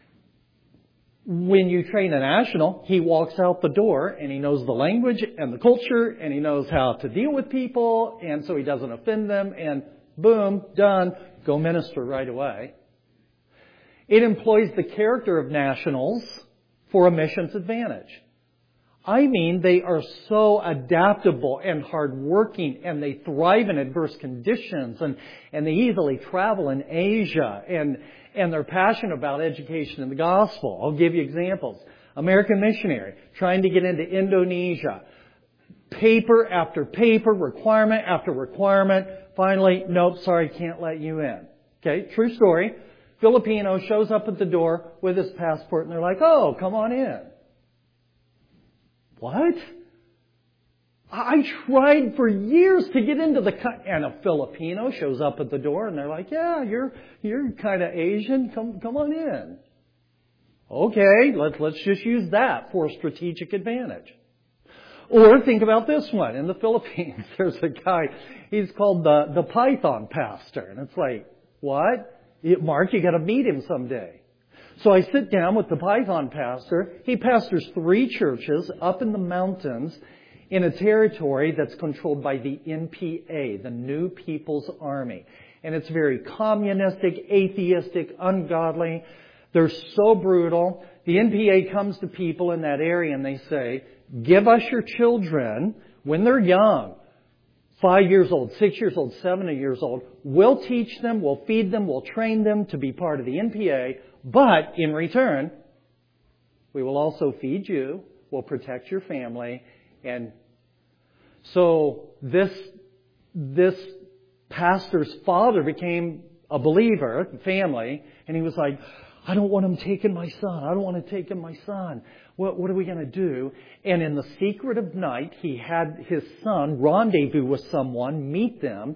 When you train a national, he walks out the door and he knows the language and the culture and he knows how to deal with people, and so he doesn't offend them, and boom, done, go minister right away. It employs the character of nationals for a missions advantage. I mean, they are so adaptable and hardworking, and they thrive in adverse conditions, and, and they easily travel in Asia, and, and they're passionate about education and the gospel. I'll give you examples. American missionary trying to get into Indonesia. Paper after paper, requirement after requirement. Finally, nope, sorry, can't let you in. Okay, true story. Filipino shows up at the door with his passport, and they're like, oh, come on in. What? I tried for years to get into the country, and a Filipino shows up at the door, and they're like, yeah, you're you're kind of Asian, come come on in. Okay, let's let's just use that for a strategic advantage. Or think about this one. In the Philippines, there's a guy, he's called the, the Python Pastor, and it's like, what? Mark, you got to meet him someday. So I sit down with the Python pastor. He pastors three churches up in the mountains in a territory that's controlled by the N P A, the New People's Army. And it's very communistic, atheistic, ungodly. They're so brutal. The N P A comes to people in that area and they say, give us your children when they're young. Five years old, six years old, seven years old. We'll teach them, we'll feed them, we'll train them to be part of the N P A. But in return, we will also feed you, we'll protect your family. And so this, this pastor's father became a believer, family, and he was like, I don't want him taking my son. I don't want to take him my son. What, what are we going to do? And in the secret of night, he had his son rendezvous with someone, meet them.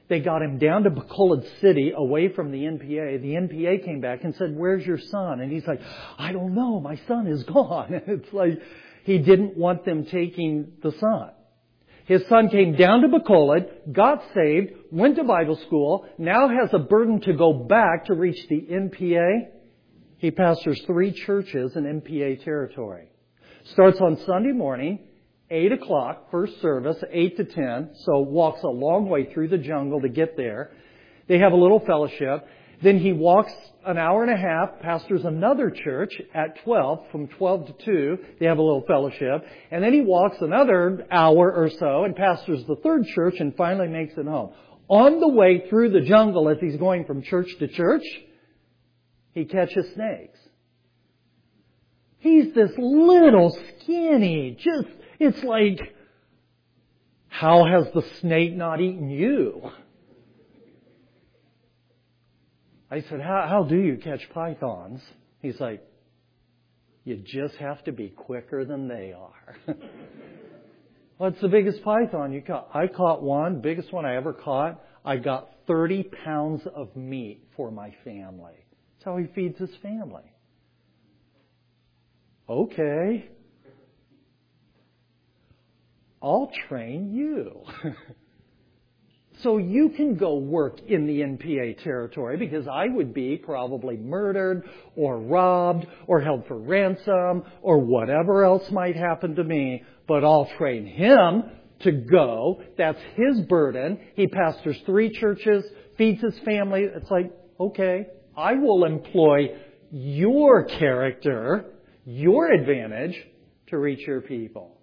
They got him down to Bacolod City, away from the N P A. The N P A came back and said, "Where's your son?" And he's like, "I don't know. My son is gone." It's like he didn't want them taking the son. His son came down to Bacolod, got saved, went to Bible school, now has a burden to go back to reach the N P A. He pastors three churches in N P A territory. Starts on Sunday morning, eight o'clock, first service, eight to ten, so walks a long way through the jungle to get there. They have a little fellowship. Then he walks an hour and a half, pastors another church at twelve, from twelve to two. They have a little fellowship. And then he walks another hour or so and pastors the third church and finally makes it home. On the way through the jungle as he's going from church to church, he catches snakes. He's this little skinny, just, it's like, how has the snake not eaten you? I said, how, how do you catch pythons? He's like, you just have to be quicker than they are. What's the biggest python you caught? I caught one, biggest one I ever caught. I got thirty pounds of meat for my family. That's how he feeds his family. Okay. I'll train you. So you can go work in the N P A territory, because I would be probably murdered or robbed or held for ransom or whatever else might happen to me. But I'll train him to go. That's his burden. He pastors three churches, feeds his family. It's like, okay, I will employ your character, your advantage to reach your people.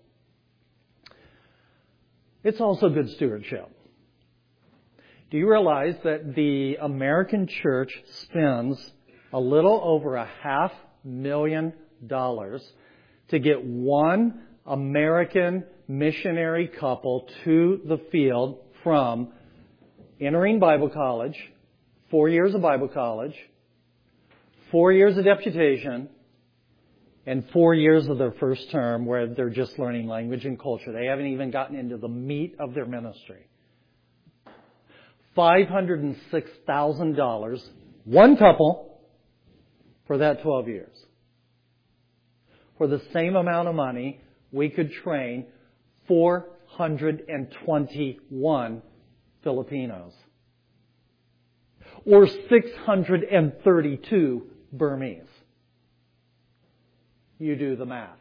It's also good stewardship. Do you realize that the American church spends a little over a half million dollars to get one American missionary couple to the field, from entering Bible college, four years of Bible college, four years of deputation, and four years of their first term where they're just learning language and culture. They haven't even gotten into the meat of their ministry. five hundred six thousand dollars, one couple, for that twelve years. For the same amount of money, we could train four hundred twenty-one Filipinos. Or six hundred thirty-two Burmese. You do the math.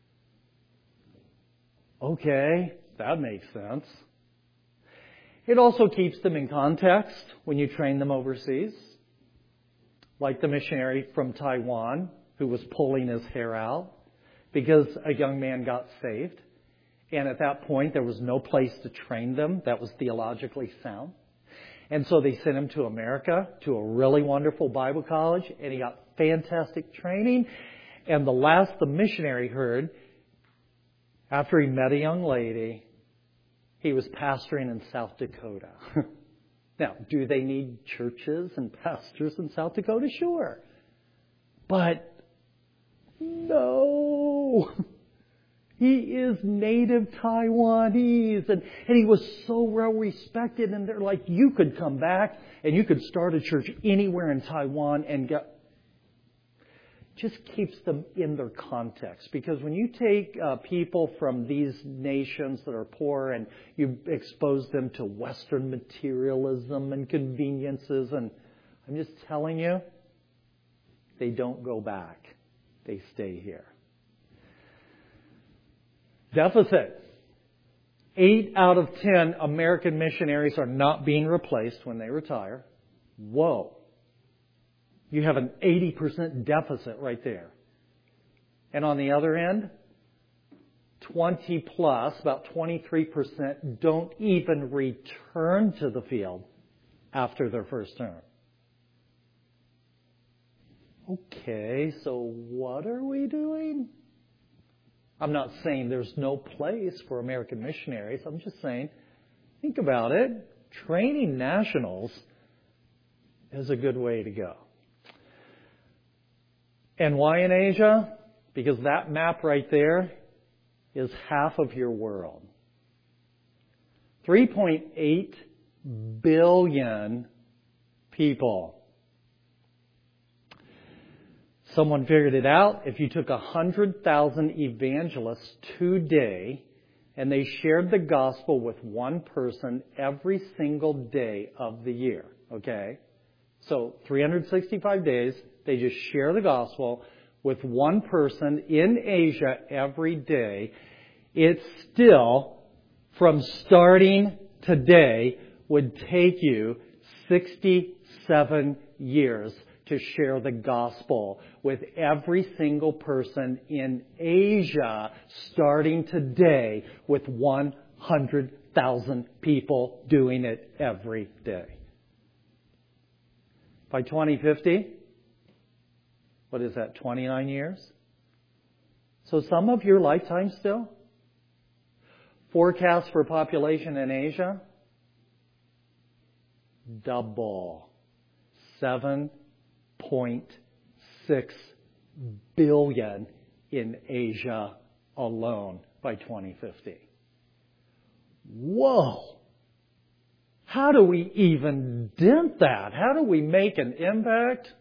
Okay, that makes sense. It also keeps them in context when you train them overseas. Like the missionary from Taiwan who was pulling his hair out because a young man got saved. And at that point, there was no place to train them that was theologically sound. And so they sent him to America, to a really wonderful Bible college, and he got fantastic training. And the last the missionary heard, after he met a young lady, he was pastoring in South Dakota. Now, do they need churches and pastors in South Dakota? Sure. But no. He is native Taiwanese. And, and he was so well respected. And they're like, you could come back and you could start a church anywhere in Taiwan and get... Just keeps them in their context. Because when you take uh, people from these nations that are poor and you expose them to Western materialism and conveniences, and I'm just telling you, they don't go back. They stay here. Deficit. Eight out of ten American missionaries are not being replaced when they retire. Whoa. You have an eighty percent deficit right there. And on the other end, twenty plus, about twenty-three percent, don't even return to the field after their first term. Okay, so what are we doing? I'm not saying there's no place for American missionaries. I'm just saying, think about it. Training nationals is a good way to go. And why in Asia? Because that map right there is half of your world. three point eight billion people. Someone figured it out. If you took one hundred thousand evangelists today and they shared the gospel with one person every single day of the year, okay? So three hundred sixty-five days, they just share the gospel with one person in Asia every day. It still, from starting today, would take you sixty-seven years to share the gospel with every single person in Asia, starting today with one hundred thousand people doing it every day. By twenty fifty, what is that, twenty-nine years? So some of your lifetime still? Forecast for population in Asia? Double. seven point six billion in Asia alone by twenty fifty. Whoa! How do we even dent that? How do we make an impact?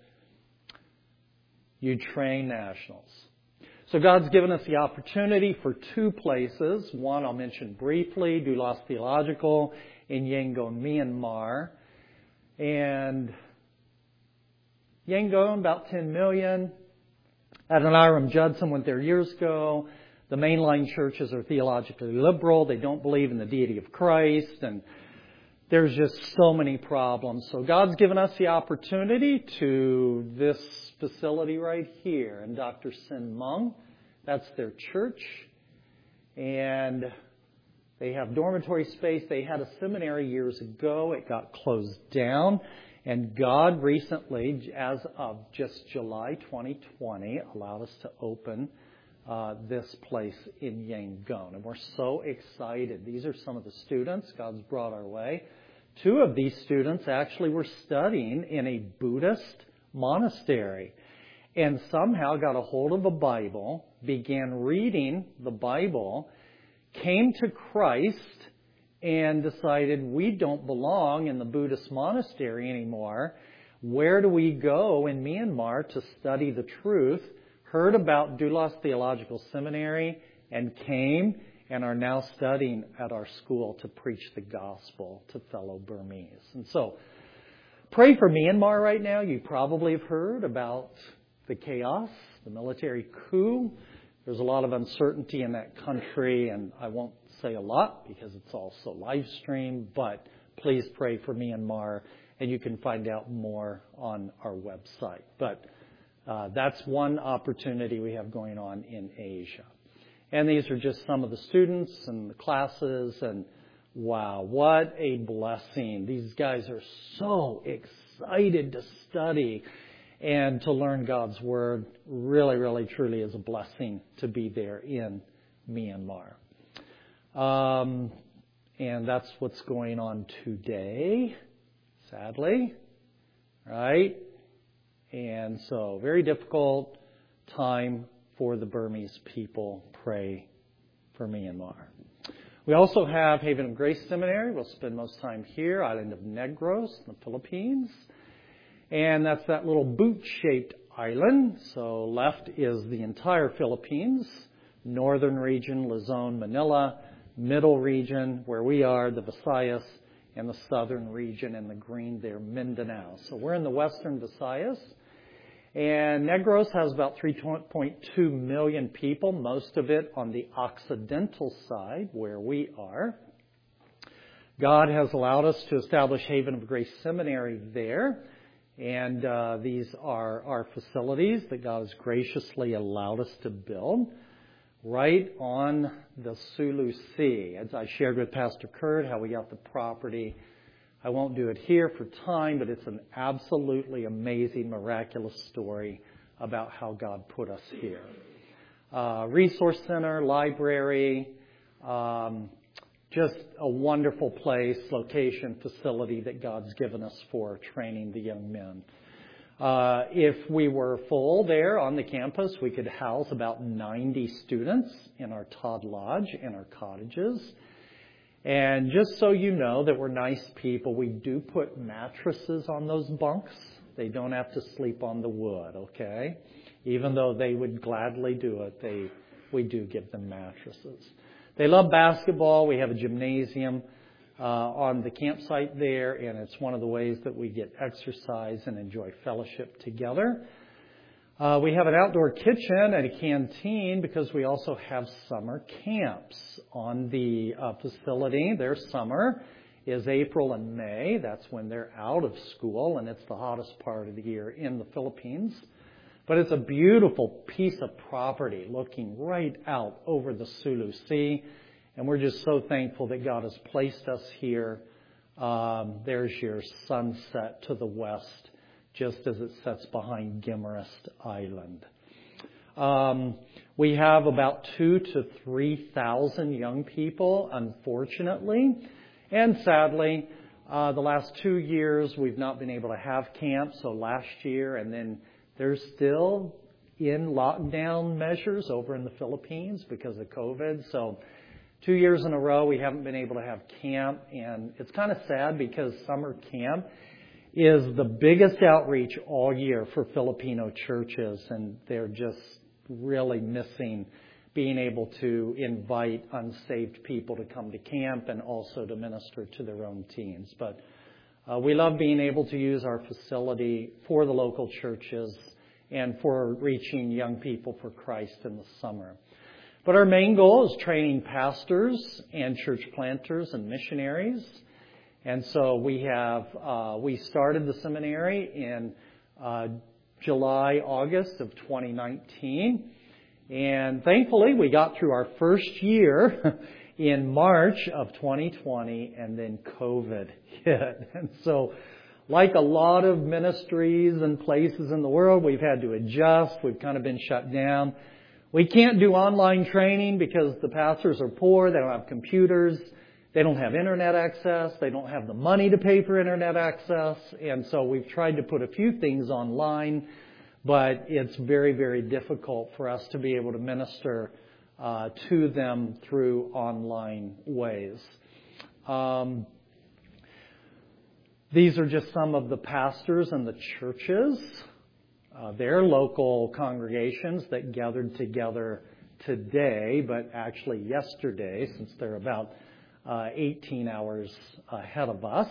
You train nationals. So God's given us the opportunity for two places. One I'll mention briefly, Doulos Theological in Yangon, Myanmar. And Yangon, about ten million. Adoniram Judson went there years ago. The mainline churches are theologically liberal. They don't believe in the deity of Christ. And there's just so many problems. So God's given us the opportunity to this facility right here. And Doctor Sin Mung, that's their church. And they have dormitory space. They had a seminary years ago. It got closed down. And God recently, as of just July twenty twenty, allowed us to open uh, this place in Yangon. And we're so excited. These are some of the students God's brought our way. Two of these students actually were studying in a Buddhist monastery and somehow got a hold of a Bible, began reading the Bible, came to Christ, and decided we don't belong in the Buddhist monastery anymore. Where do we go in Myanmar to study the truth? Heard about Doulos Theological Seminary and came and are now studying at our school to preach the gospel to fellow Burmese. And so, pray for Myanmar right now. You probably have heard about the chaos, the military coup. There's a lot of uncertainty in that country, and I won't say a lot because it's also live streamed, but please pray for Myanmar, and you can find out more on our website. But uh, that's one opportunity we have going on in Asia. And these are just some of the students and the classes, and wow, what a blessing. These guys are so excited to study and to learn God's Word. Really, really, truly is a blessing to be there in Myanmar. Um, and that's what's going on today, sadly, right? And so, very difficult time for the Burmese people. Pray for Myanmar. We also have Haven of Grace Seminary. We'll spend most time here, island of Negros in the Philippines. And that's that little boot-shaped island. So left is the entire Philippines, northern region, Luzon, Manila, middle region, where we are, the Visayas, and the southern region in the green there, Mindanao. So we're in the western Visayas. And Negros has about three point two million people, most of it on the occidental side, where we are. God has allowed us to establish Haven of Grace Seminary there. And uh, these are our facilities that God has graciously allowed us to build right on the Sulu Sea. As I shared with Pastor Kurt how we got the property, I won't do it here for time, but it's an absolutely amazing, miraculous story about how God put us here. Uh, resource center, library, um, just a wonderful place, location, facility that God's given us for training the young men. Uh, if we were full there on the campus, we could house about ninety students in our Todd Lodge and our cottages. And just so you know that we're nice people, we do put mattresses on those bunks. They don't have to sleep on the wood, okay? Even though they would gladly do it, they we do give them mattresses. They love basketball. We have a gymnasium uh, on the campsite there, and it's one of the ways that we get exercise and enjoy fellowship together. Uh, we have an outdoor kitchen and a canteen because we also have summer camps on the uh, facility. Their summer is April and May. That's when they're out of school, and it's the hottest part of the year in the Philippines. But it's a beautiful piece of property looking right out over the Sulu Sea. And we're just so thankful that God has placed us here. Um, there's your sunset to the west, just as it sets behind Guimarães Island. Um, we have about two to three thousand young people, unfortunately. And sadly, uh, the last two years we've not been able to have camp. So last year, and then they're still in lockdown measures over in the Philippines because of COVID. So two years in a row we haven't been able to have camp. And it's kind of sad because summer camp is the biggest outreach all year for Filipino churches. And they're just really missing being able to invite unsaved people to come to camp and also to minister to their own teens. But Uh, we love being able to use our facility for the local churches and for reaching young people for Christ in the summer. But our main goal is training pastors and church planters and missionaries. And so we have, uh, we started the seminary in uh, July, August of twenty nineteen. And thankfully we got through our first year in March of twenty twenty, and then COVID hit. And so, like a lot of ministries and places in the world, we've had to adjust. We've kind of been shut down. We can't do online training because the pastors are poor. They don't have computers. They don't have internet access. They don't have the money to pay for internet access. And so we've tried to put a few things online, but it's very, very difficult for us to be able to minister Uh, to them through online ways. Um, these are just some of the pastors and the churches, uh, their local congregations that gathered together today, but actually yesterday, since they're about uh, eighteen hours ahead of us.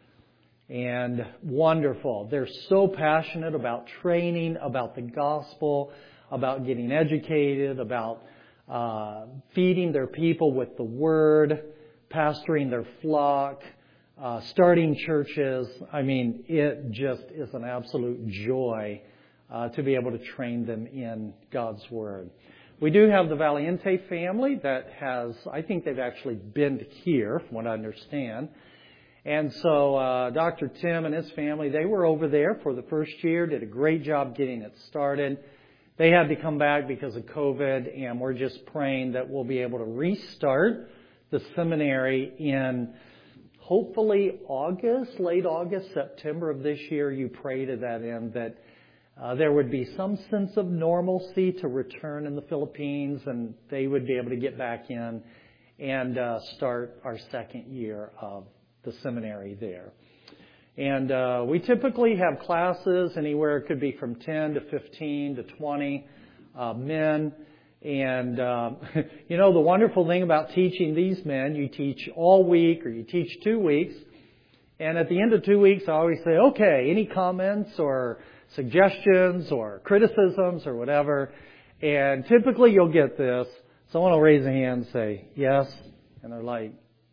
And wonderful. They're so passionate about training, about the gospel, about getting educated, about Uh, feeding their people with the Word, pastoring their flock, uh, starting churches. I mean, it just is an absolute joy uh, to be able to train them in God's Word. We do have the Valiente family that has, I think they've actually been here, from what I understand. And so uh, Doctor Tim and his family, they were over there for the first year, did a great job getting it started. They had to come back because of COVID, and we're just praying that we'll be able to restart the seminary in hopefully August, late August, September of this year. You pray to that end that uh, there would be some sense of normalcy to return in the Philippines, and they would be able to get back in and uh, start our second year of the seminary there. And uh, we typically have classes anywhere, it could be from ten to fifteen to twenty uh, men. And, uh, you know, the wonderful thing about teaching these men, you teach all week or you teach two weeks. And at the end of two weeks, I always say, okay, any comments or suggestions or criticisms or whatever. And typically you'll get this. Someone will raise a hand and say, yes. And they're like,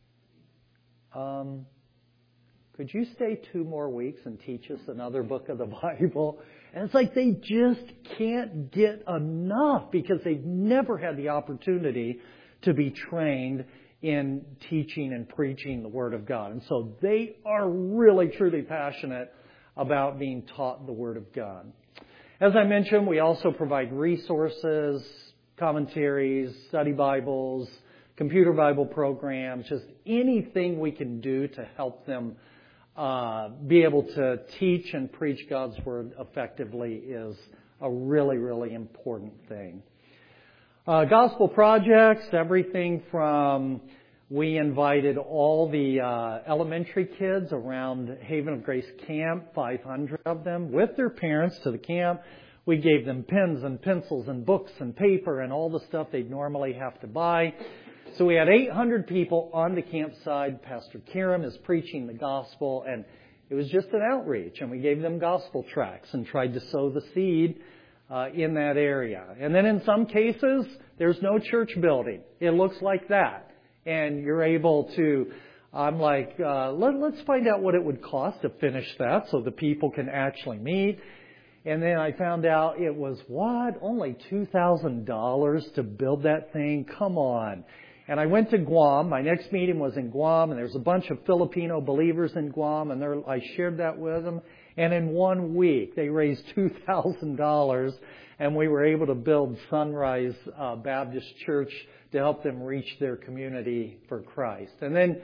um... could you stay two more weeks and teach us another book of the Bible? And it's like they just can't get enough because they've never had the opportunity to be trained in teaching and preaching the Word of God. And so they are really, truly passionate about being taught the Word of God. As I mentioned, we also provide resources, commentaries, study Bibles, computer Bible programs, just anything we can do to help them Uh, be able to teach and preach God's Word effectively is a really, really important thing. Uh, gospel projects, everything from We invited all the uh, elementary kids around Haven of Grace Camp, five hundred of them, with their parents to the camp. We gave them pens and pencils and books and paper and all the stuff they'd normally have to buy. So we had eight hundred people on the campsite. Pastor Kiram is preaching the gospel, and it was just an outreach. And we gave them gospel tracts and tried to sow the seed uh, in that area. And then in some cases, there's no church building. It looks like that. And you're able to, I'm like, uh, let, let's find out what it would cost to finish that so the people can actually meet. And then I found out it was, what, only two thousand dollars to build that thing? Come on. And I went to Guam. My next meeting was in Guam, and there's a bunch of Filipino believers in Guam, and I shared that with them. And in one week, they raised two thousand dollars, and we were able to build Sunrise uh, Baptist Church to help them reach their community for Christ. And then,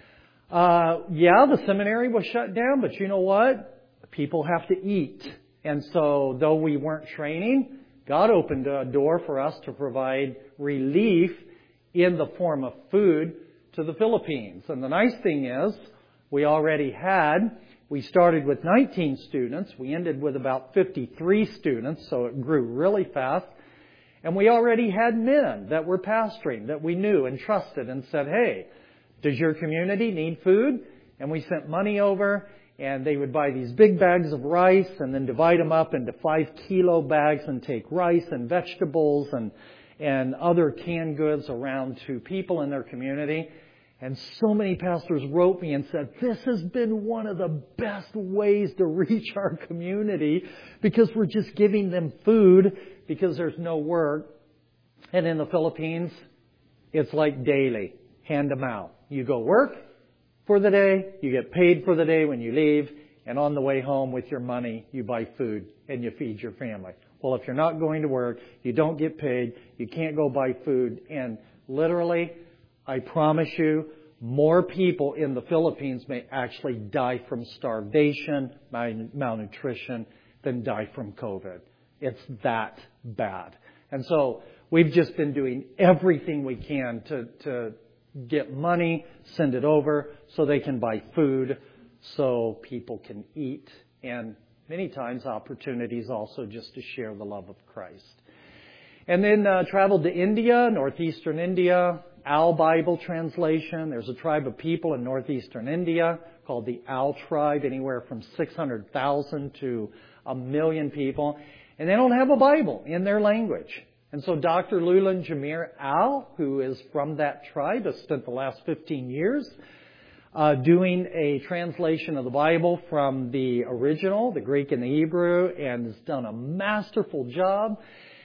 uh, yeah, the seminary was shut down, but you know what? People have to eat. And so, though we weren't training, God opened a door for us to provide relief in the form of food to the Philippines. And the nice thing is, we already had, we started with nineteen students. We ended with about fifty-three students, so it grew really fast. And we already had men that were pastoring, that we knew and trusted, and said, hey, does your community need food? And we sent money over, and they would buy these big bags of rice and then divide them up into five kilo bags and take rice and vegetables and and other canned goods around to people in their community. And so many pastors wrote me and said, this has been one of the best ways to reach our community because we're just giving them food because there's no work. And in the Philippines, it's like daily. Hand them out. You go work for the day, you get paid for the day when you leave, and on the way home with your money, you buy food and you feed your family. Well, if you're not going to work, you don't get paid, you can't go buy food, and literally, I promise you, more people in the Philippines may actually die from starvation, malnutrition, than die from COVID. It's that bad. And so we've just been doing everything we can to, to get money, send it over so they can buy food, so people can eat, and many times opportunities also just to share the love of Christ. And then uh, traveled to India, northeastern India, Al Bible translation. There's a tribe of people in northeastern India called the Al tribe, anywhere from six hundred thousand to a million people. And they don't have a Bible in their language. And so Doctor Lulan Jamir Al, who is from that tribe, has spent the last fifteen years uh, doing a translation of the Bible from the original, the Greek and the Hebrew, and has done a masterful job.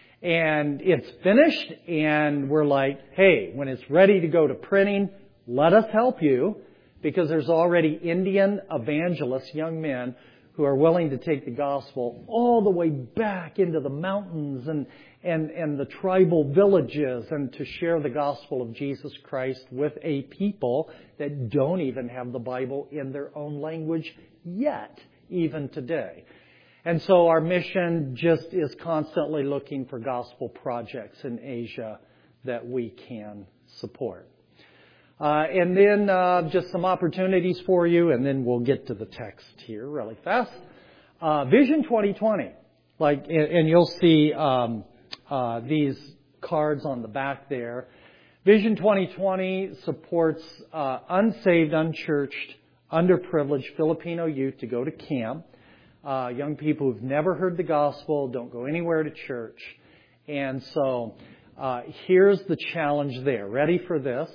And it's finished, and we're like, hey, when it's ready to go to printing, let us help you, because there's already Indian evangelists, young men, who are willing to take the gospel all the way back into the mountains and, and, and the tribal villages and to share the gospel of Jesus Christ with a people that don't even have the Bible in their own language yet, even today. And so our mission just is constantly looking for gospel projects in Asia that we can support. Uh, and then uh, just some opportunities for you, and then we'll get to the text here really fast. Uh, Vision twenty twenty, like, and, and you'll see um, uh, these cards on the back there. Vision twenty twenty supports uh, unsaved, unchurched, underprivileged Filipino youth to go to camp. Uh, young people who've never heard the gospel, don't go anywhere to church. And so uh, here's the challenge there. Ready for this?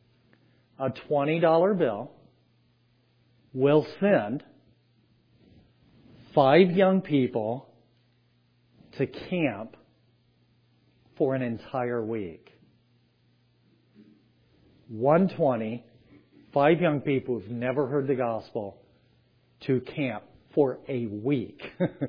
A twenty dollar bill will send five young people to camp for an entire week. one twenty, five young people who've never heard the gospel to camp for a week.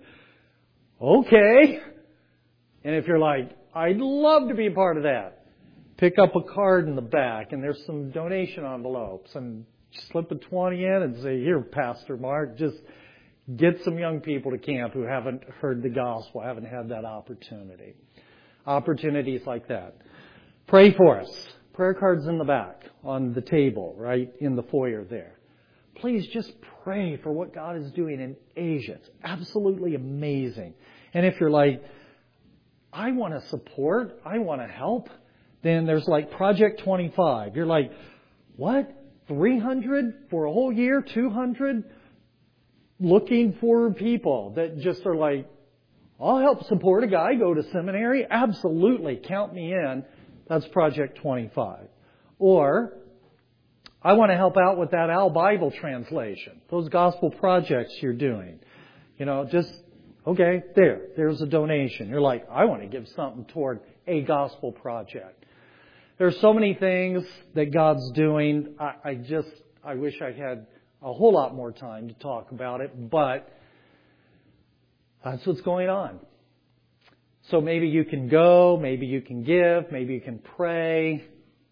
Okay. And if you're like, I'd love to be a part of that, pick up a card in the back, and there's some donation envelopes, and slip a twenty in and say, here, Pastor Mark, just get some young people to camp who haven't heard the gospel, haven't had that opportunity. Opportunities like that. Pray for us. prayer cards in the back on the table, right in the foyer there. Please just pray for what God is doing in Asia. It's absolutely amazing. And if you're like, I want to support, I want to help, then there's like Project twenty-five. You're like, what? three hundred for a whole year? two hundred? Looking for people that just are like, I'll help support a guy go to seminary. Absolutely, count me in. That's Project twenty-five. Or, I want to help out with that Al Bible translation. Those gospel projects you're doing. You know, just, okay, there. There's a donation. You're like, I want to give something toward a gospel project. There's so many things that God's doing. I, I just, I wish I had a whole lot more time to talk about it, but that's what's going on. So maybe you can go, maybe you can give, maybe you can pray.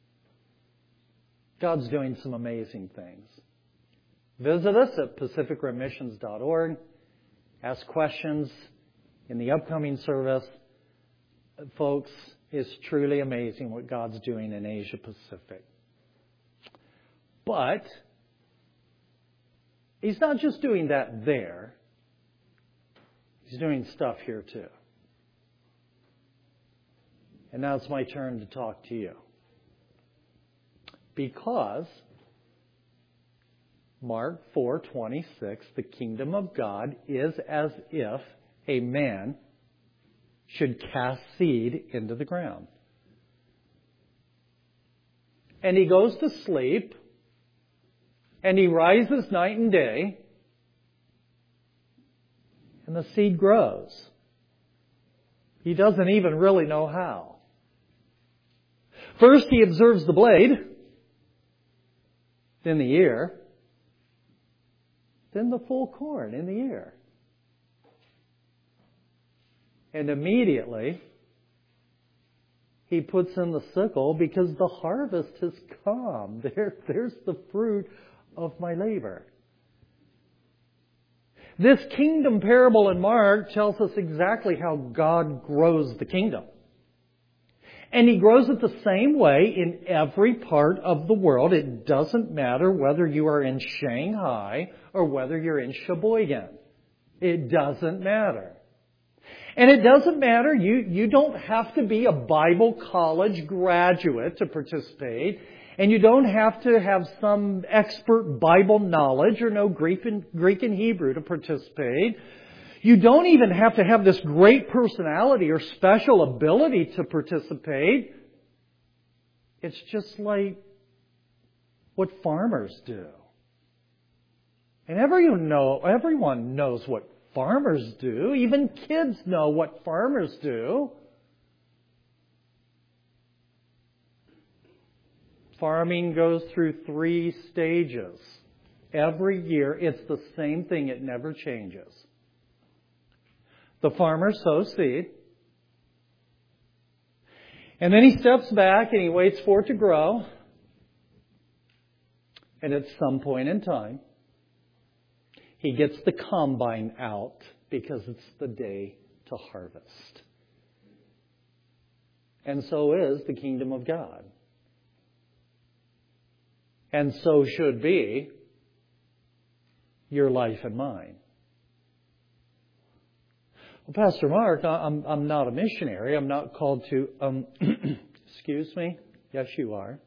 God's doing some amazing things. Visit us at pacific rim missions dot org. Ask questions in the upcoming service. Folks, it's truly amazing what God's doing in Asia Pacific. But He's not just doing that there. He's doing stuff here too. And now it's my turn to talk to you. Because Mark four twenty-six, the kingdom of God is as if a man should cast seed into the ground. And he goes to sleep, and he rises night and day, and the seed grows. He doesn't even really know how. First, he observes the blade, then the ear, then the full corn in the ear. And immediately, he puts in the sickle because the harvest has come. There, there's the fruit of my labor. This kingdom parable in Mark tells us exactly how God grows the kingdom. And He grows it the same way in every part of the world. It doesn't matter whether you are in Shanghai or whether you're in Sheboygan. It doesn't matter. And it doesn't matter, you, you don't have to be a Bible college graduate to participate. And you don't have to have some expert Bible knowledge or know Greek and, Greek and Hebrew to participate. You don't even have to have this great personality or special ability to participate. It's just like what farmers do. And everyone, know, everyone knows what farmers do. Even kids know what farmers do. Farming goes through three stages. Every year, it's the same thing. It never changes. The farmer sows seed. And then he steps back and he waits for it to grow. And at some point in time, he gets the combine out because it's the day to harvest. And so is the kingdom of God. And so should be your life and mine. Well, Pastor Mark, I'm, I'm not a missionary. I'm not called to, um, excuse me? Yes, you are.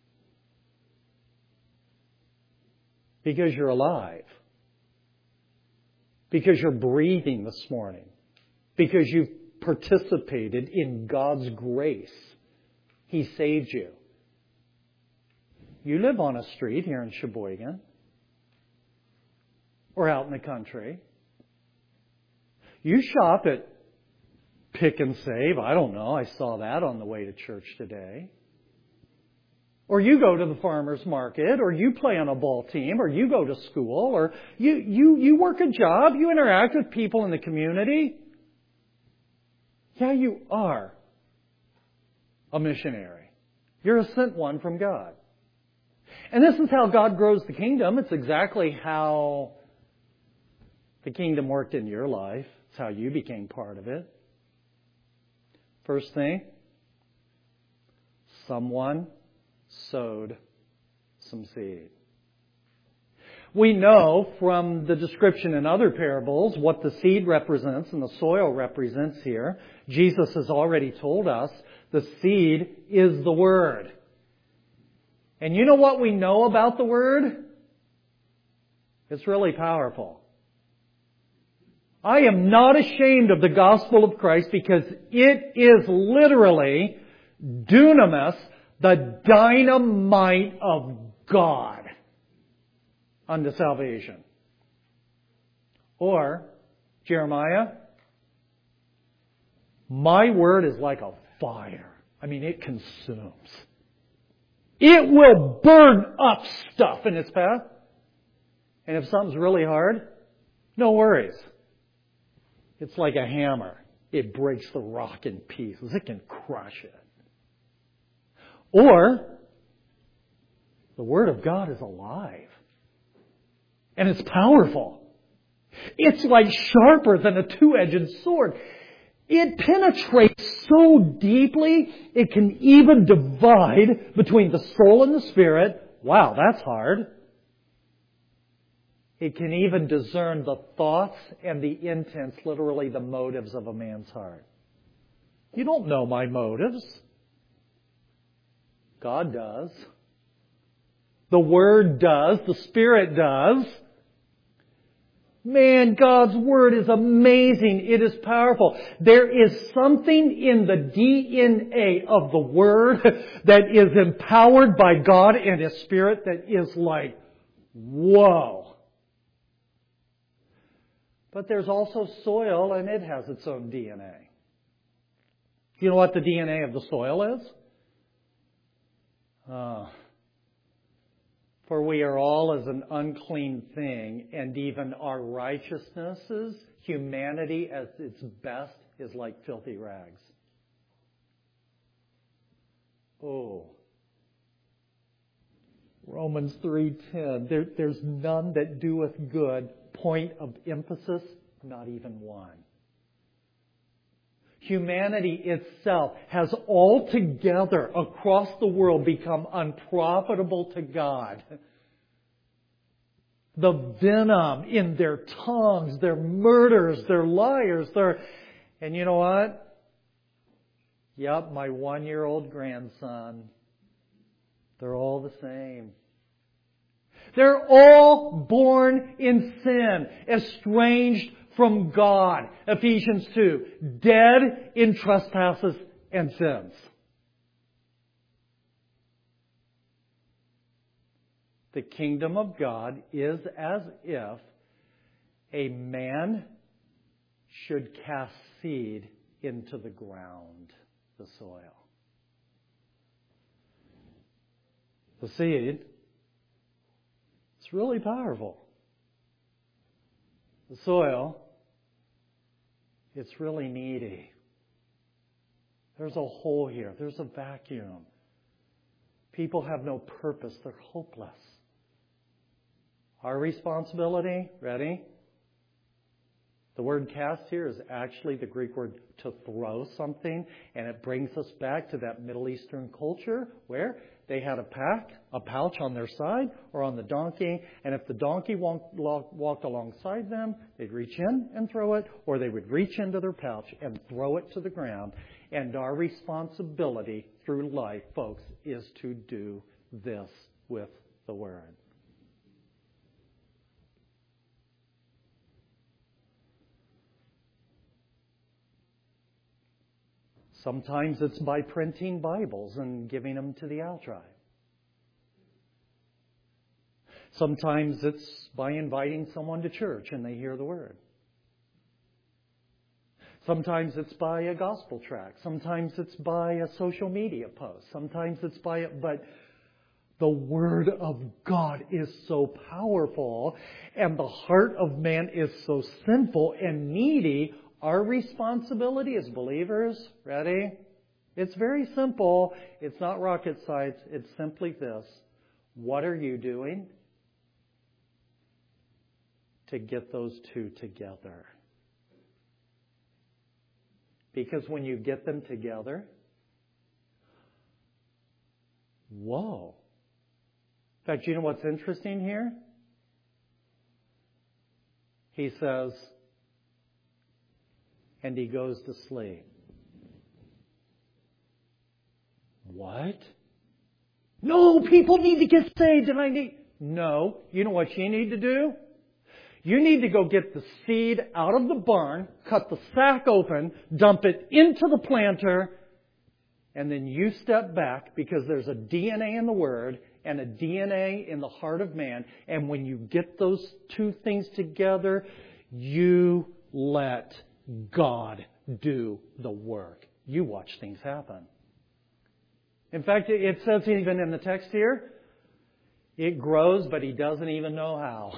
Because you're alive. Because you're breathing this morning. Because you've participated in God's grace. He saved you. You live on a street here in Sheboygan. Or out in the country. You shop at Pick and Save. I don't know. I saw that on the way to church today. Or you go to the farmer's market, or you play on a ball team, or you go to school, or you, you, you work a job, you interact with people in the community. Yeah, you are a missionary. You're a sent one from God. And this is how God grows the kingdom. It's exactly how the kingdom worked in your life. It's how you became part of it. First thing, someone sowed some seed. We know from the description in other parables what the seed represents and the soil represents here. Jesus has already told us the seed is the Word. And you know what we know about the Word? It's really powerful. I am not ashamed of the gospel of Christ because it is literally dunamis, the dynamite of God unto salvation. Or, Jeremiah, my word is like a fire. I mean, it consumes. It will burn up stuff in its path. And if something's really hard, no worries. It's like a hammer. It breaks the rock in pieces. It can crush it. Or, the Word of God is alive. And it's powerful. It's like sharper than a two-edged sword. It penetrates so deeply, it can even divide between the soul and the spirit. Wow, that's hard. It can even discern the thoughts and the intents, literally the motives of a man's heart. You don't know my motives. God does. The Word does. The Spirit does. Man, God's Word is amazing. It is powerful. There is something in the D N A of the Word that is empowered by God and His Spirit that is like, whoa. But there's also soil, and it has its own D N A. You know what the D N A of the soil is? Uh, For we are all as an unclean thing, and even our righteousnesses, humanity at its best, is like filthy rags. Oh. Romans three ten. There, there's none that doeth good. Point of emphasis, not even one. Humanity itself has altogether across the world become unprofitable to God. The venom in their tongues, their murders, their liars, their... And you know what? Yep, my one-year-old grandson. They're all the same. They're all born in sin, estranged from God. Ephesians two. Dead in trespasses and sins. The kingdom of God is as if a man should cast seed into the ground, the soil. The seed, it's really powerful. The soil, it's really needy. There's a hole here. There's a vacuum. People have no purpose. They're hopeless. Our responsibility, ready? The word cast here is actually the Greek word to throw something, and it brings us back to that Middle Eastern culture where they had a pack, a pouch on their side or on the donkey, and if the donkey walked, walked alongside them, they'd reach in and throw it, or they would reach into their pouch and throw it to the ground. And our responsibility through life, folks, is to do this with the Word. Sometimes it's by printing Bibles and giving them to the Al Tribe. Sometimes it's by inviting someone to church and they hear the Word. Sometimes it's by a gospel tract. Sometimes it's by a social media post. Sometimes it's by a... But the Word of God is so powerful, and the heart of man is so sinful and needy. Our responsibility as believers, ready? It's very simple. It's not rocket science. It's simply this. What are you doing to get those two together? Because when you get them together, Whoa. In fact, you know what's interesting here? He says, and he goes to sleep. What? No, people need to get saved and I need... No, you know what you need to do? You need to go get the seed out of the barn, cut the sack open, dump it into the planter, and then you step back because there's a D N A in the Word and a D N A in the heart of man. And when you get those two things together, you let God do the work. You watch things happen. In fact, it says even in the text here, it grows, but he doesn't even know how.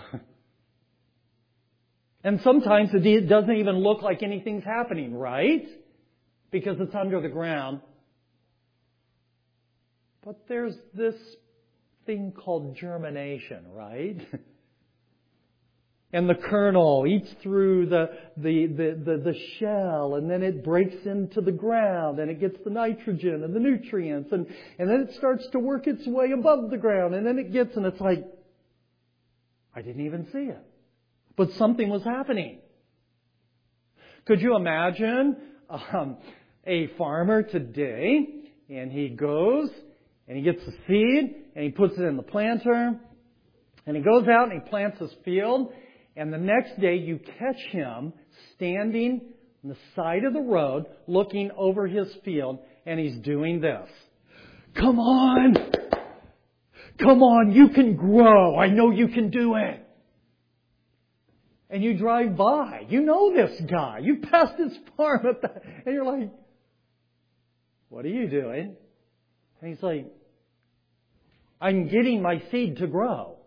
And sometimes it doesn't even look like anything's happening, right? Because it's under the ground. But there's this thing called germination, right? And the kernel eats through the, the, the, the, the shell, and then it breaks into the ground, and it gets the nitrogen and the nutrients, and, and then it starts to work its way above the ground, and then it gets, and it's like, I didn't even see it. But something was happening. Could you imagine um, a farmer today, and he goes, and he gets the seed, and he puts it in the planter, and he goes out and he plants his field, and the next day you catch him standing on the side of the road looking over his field, and he's doing this. Come on! Come on, you can grow. I know you can do it. And you drive by. You know this guy. You passed his farm at the, and you're like, what are you doing? And he's like, I'm getting my seed to grow.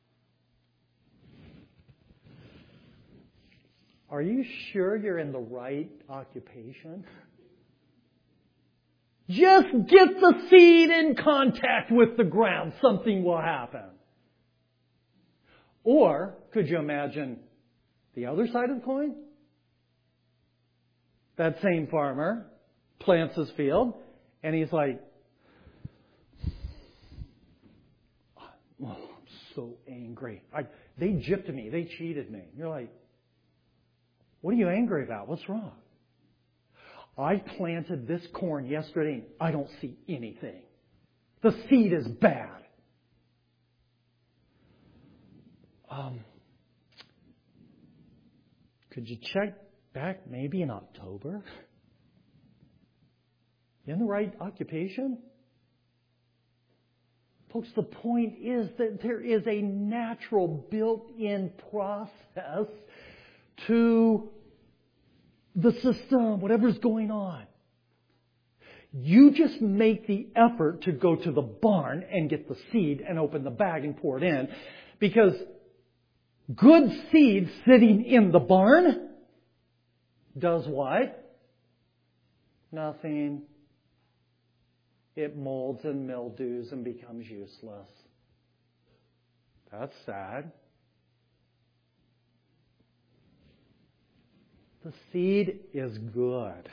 Are you sure you're in the right occupation? Just get the seed in contact with the ground. Something will happen. Or, could you imagine the other side of the coin? That same farmer plants his field, and he's like, oh, I'm so angry. I, they gypped me. They cheated me. You're like, what are you angry about? What's wrong? I planted this corn yesterday and I don't see anything. The seed is bad. Um, could you check back maybe in October? You in the right occupation? Folks, the point is that there is a natural built-in process to the system, whatever's going on. You just make the effort to go to the barn and get the seed and open the bag and pour it in. Because good seed sitting in the barn does what? Nothing. It molds and mildews and becomes useless. That's sad. The seed is good.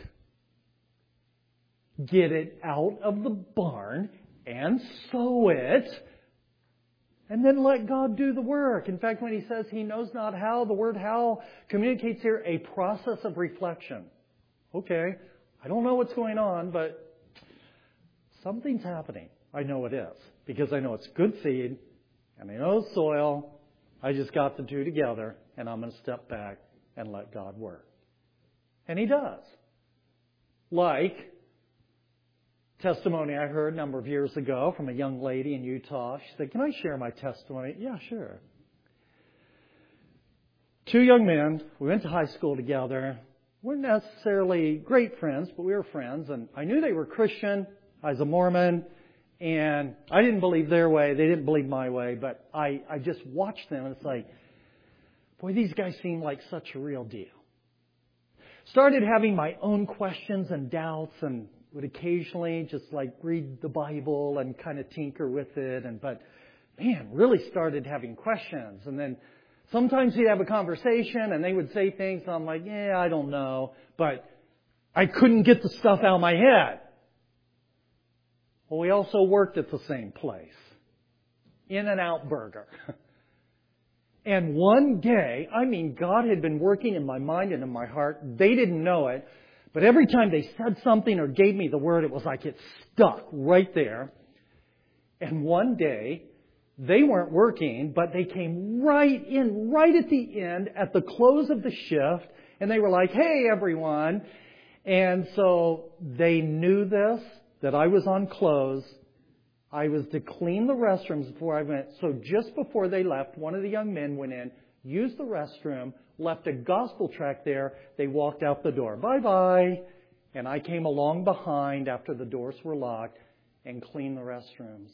Get it out of the barn and sow it, and then let God do the work. In fact, when he says he knows not how, the word how communicates here a process of reflection. Okay, I don't know what's going on, but something's happening. I know it is, because I know it's good seed, and I know soil. I just got the two together, and I'm going to step back and let God work. And he does. Like testimony I heard a number of years ago from a young lady in Utah. She said, can I share my testimony? Yeah, sure. Two young men, we went to high school together. We weren't necessarily great friends, but we were friends. And I knew they were Christian. I was a Mormon. And I didn't believe their way. They didn't believe my way. But I, I just watched them, and it's like, boy, these guys seem like such a real deal. Started having my own questions and doubts, and would occasionally just like read the Bible and kind of tinker with it. And but man, really started having questions. And then sometimes we'd have a conversation and they would say things, and I'm like, yeah, I don't know. But I couldn't get the stuff out of my head. Well, we also worked at the same place. In-N-Out Burger. And one day, I mean, God had been working in my mind and in my heart. They didn't know it. But every time they said something or gave me the word, it was like it stuck right there. And one day, they weren't working, but they came right in, right at the end, at the close of the shift. And they were like, hey, everyone. And so they knew this, that I was on close. I was to clean the restrooms before I went. So just before they left, one of the young men went in, used the restroom, left a gospel tract there. They walked out the door. Bye-bye. And I came along behind after the doors were locked and cleaned the restrooms.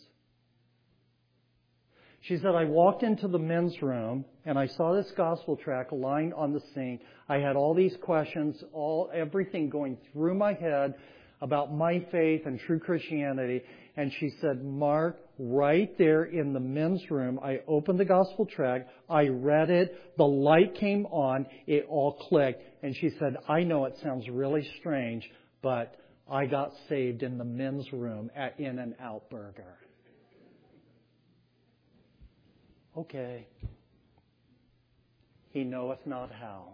She said, I walked into the men's room and I saw this gospel tract lying on the sink. I had all these questions, all everything going through my head about my faith and true Christianity. And she said, Mark, right there in the men's room, I opened the gospel tract, I read it, the light came on, it all clicked. And she said, I know it sounds really strange, but I got saved in the men's room at In-N-Out Burger. Okay. He knoweth not how.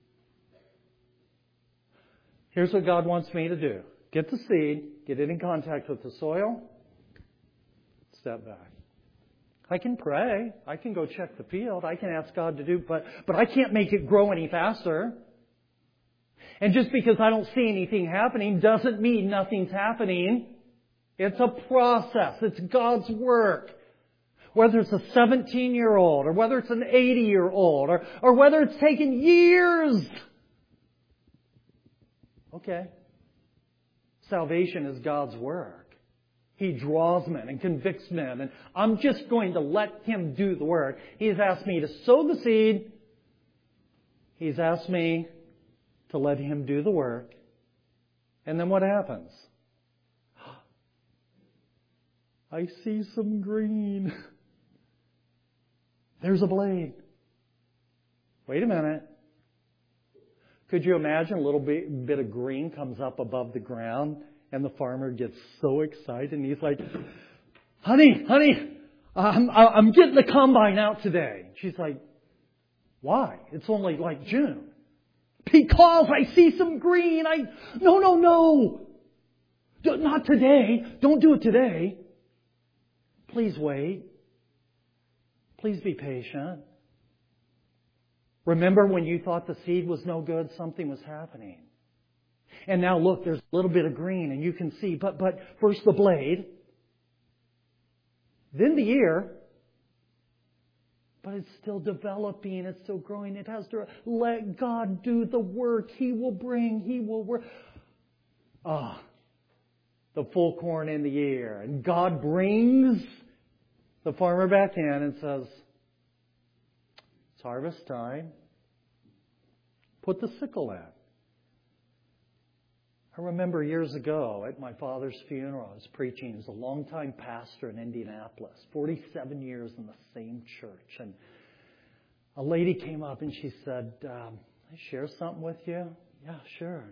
Here's what God wants me to do. Get the seed, get it in contact with the soil, step back. I can pray. I can go check the field. I can ask God to do, but, but I can't make it grow any faster. And just because I don't see anything happening doesn't mean nothing's happening. It's a process. It's God's work. Whether it's a seventeen-year-old or whether it's an eighty-year-old or, or whether it's taken years. Okay. Salvation is God's work. He draws men and convicts men. And I'm just going to let Him do the work. He's asked me to sow the seed. He's asked me to let Him do the work. And then what happens? I see some green. There's a blade. Wait a minute. Could you imagine a little bit, bit of green comes up above the ground and the farmer gets so excited and he's like, honey, honey, I'm, I'm getting the combine out today. She's like, why? It's only like June. Because I see some green. I No, no, no. Not today. Don't do it today. Please wait. Please be patient. Remember when you thought the seed was no good, something was happening. And now look, there's a little bit of green and you can see, but, but first the blade, then the ear, but it's still developing, it's still growing. It has to let God do the work. He will bring, He will work. Ah, the full corn in the ear. And God brings the farmer back in and says, it's harvest time. Put the sickle in. I remember years ago at my father's funeral, I was preaching. He was a longtime pastor in Indianapolis, forty-seven years in the same church. And a lady came up and she said, um, can I share something with you? Yeah, sure.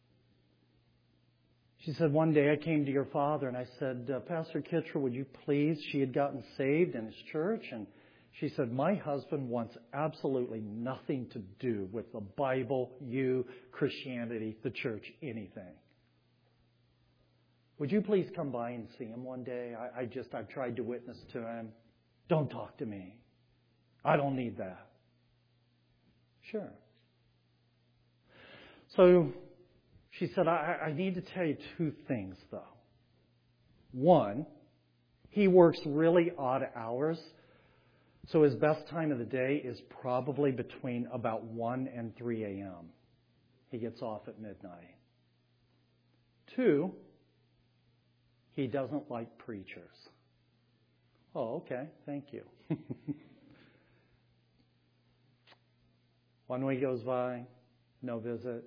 She said, one day I came to your father and I said, uh, Pastor Kitcher, would you please? She had gotten saved in his church. And she said, my husband wants absolutely nothing to do with the Bible, you, Christianity, the church, anything. Would you please come by and see him one day? I, I just, I've tried to witness to him. Don't talk to me. I don't need that. Sure. So she said, I, I need to tell you two things, though. One, he works really odd hours. So his best time of the day is probably between about one and three a.m. He gets off at midnight. Two, he doesn't like preachers. Oh, okay. Thank you. One week goes by, no visit.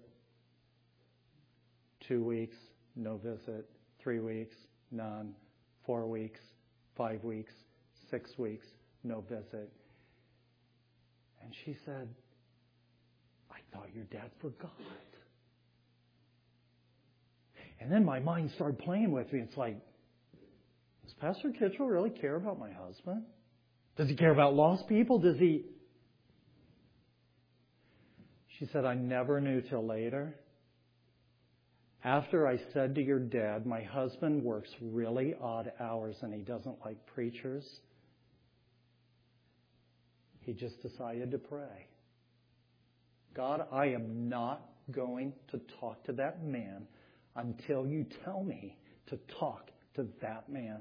Two weeks, no visit. Three weeks, none. Four weeks, five weeks, six weeks, no visit. And she said, I thought your dad forgot. And then my mind started playing with me. It's like, Pastor Kitchell really care about my husband? Does he care about lost people? Does he... She said, I never knew till later. After I said to your dad, my husband works really odd hours and he doesn't like preachers, he just decided to pray. God, I am not going to talk to that man until you tell me to talk to that man.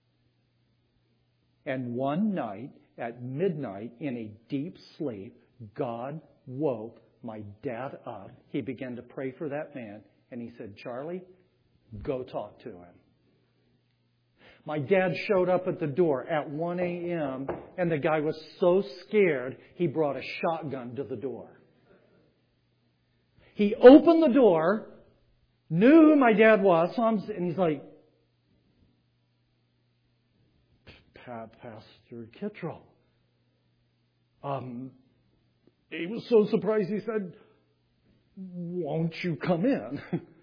And one night at midnight in a deep sleep, God woke my dad up. He began to pray for that man. And he said, Charlie, go talk to him. My dad showed up at the door at one a.m. and the guy was so scared he brought a shotgun to the door. He opened the door, knew who my dad was, so I'm, and he's like, Pastor Kittrell. Um, he was so surprised he said, won't you come in?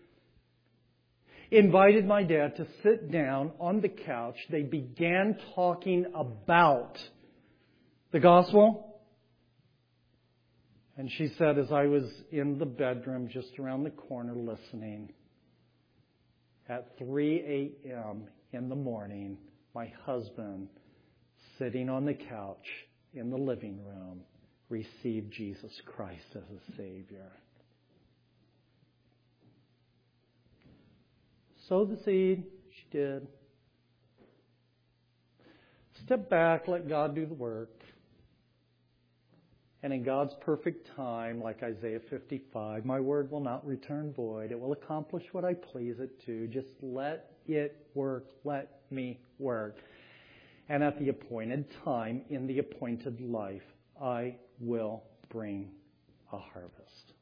Invited my dad to sit down on the couch. They began talking about the gospel. And she said, as I was in the bedroom just around the corner listening, at three a.m. in the morning, my husband, sitting on the couch in the living room, received Jesus Christ as a Savior. Sow the seed. She did. Step back, let God do the work. And in God's perfect time, like Isaiah fifty-five, my word will not return void. It will accomplish what I please it to. Just let it work. Let me work. And at the appointed time, in the appointed life, I will bring a harvest.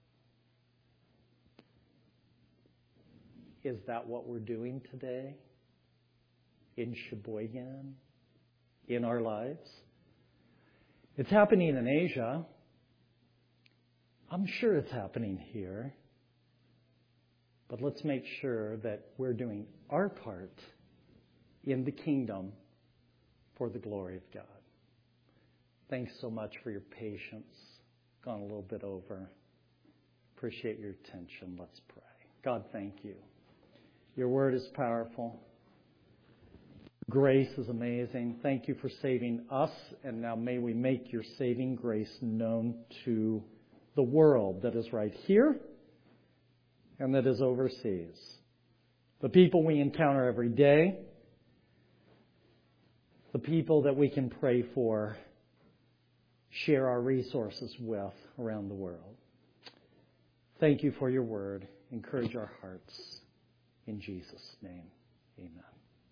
Is that what we're doing today? In Sheboygan? In our lives? It's happening in Asia. I'm sure it's happening here. But let's make sure that we're doing our part in the kingdom for the glory of God. Thanks so much for your patience. Gone a little bit over. Appreciate your attention. Let's pray. God, thank you. Your word is powerful. Grace is amazing. Thank you for saving us, and now may we make your saving grace known to the world that is right here and that is overseas. The people we encounter every day, the people that we can pray for, share our resources with around the world. Thank you for your word. Encourage our hearts. In Jesus' name, amen.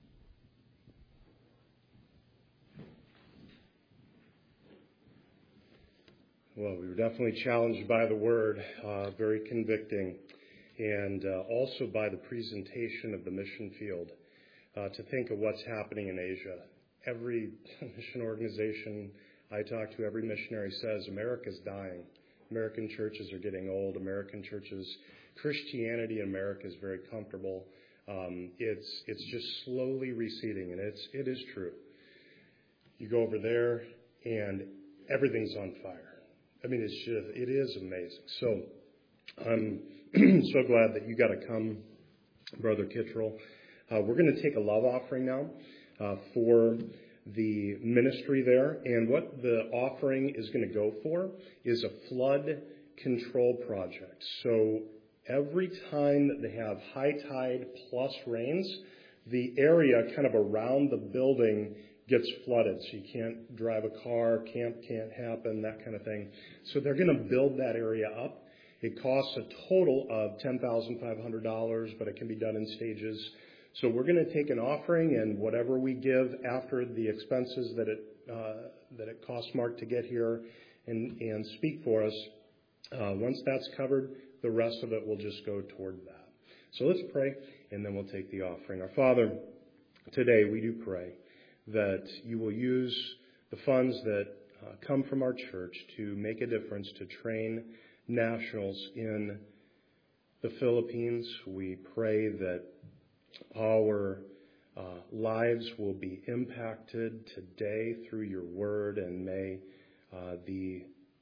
Well, we were definitely challenged by the word, uh, very convicting, and uh, also by the presentation of the mission field, uh, to think of what's happening in Asia. Every mission organization I talk to, every missionary says America's dying. American churches are getting old. American churches, Christianity in America is very comfortable. Um, it's it's just slowly receding, and it's it is true. You go over there, and everything's on fire. I mean, it's just it is amazing. So I'm so glad that you got to come, Brother Kittrell. Uh, we're going to take a love offering now uh, for the ministry there. And what the offering is going to go for is a flood control project. So every time that they have high tide plus rains, the area kind of around the building gets flooded. So you can't drive a car, camp can't happen, that kind of thing. So they're going to build that area up. It costs a total of ten thousand five hundred dollars, but it can be done in stages. So we're going to take an offering, and whatever we give after the expenses that it uh, that it costs Mark to get here and, and speak for us, uh, once that's covered, the rest of it will just go toward that. So let's pray, and then we'll take the offering. Our Father, today we do pray that you will use the funds that uh, come from our church to make a difference, to train nationals in the Philippines. We pray that our uh, lives will be impacted today through your word, and may uh, the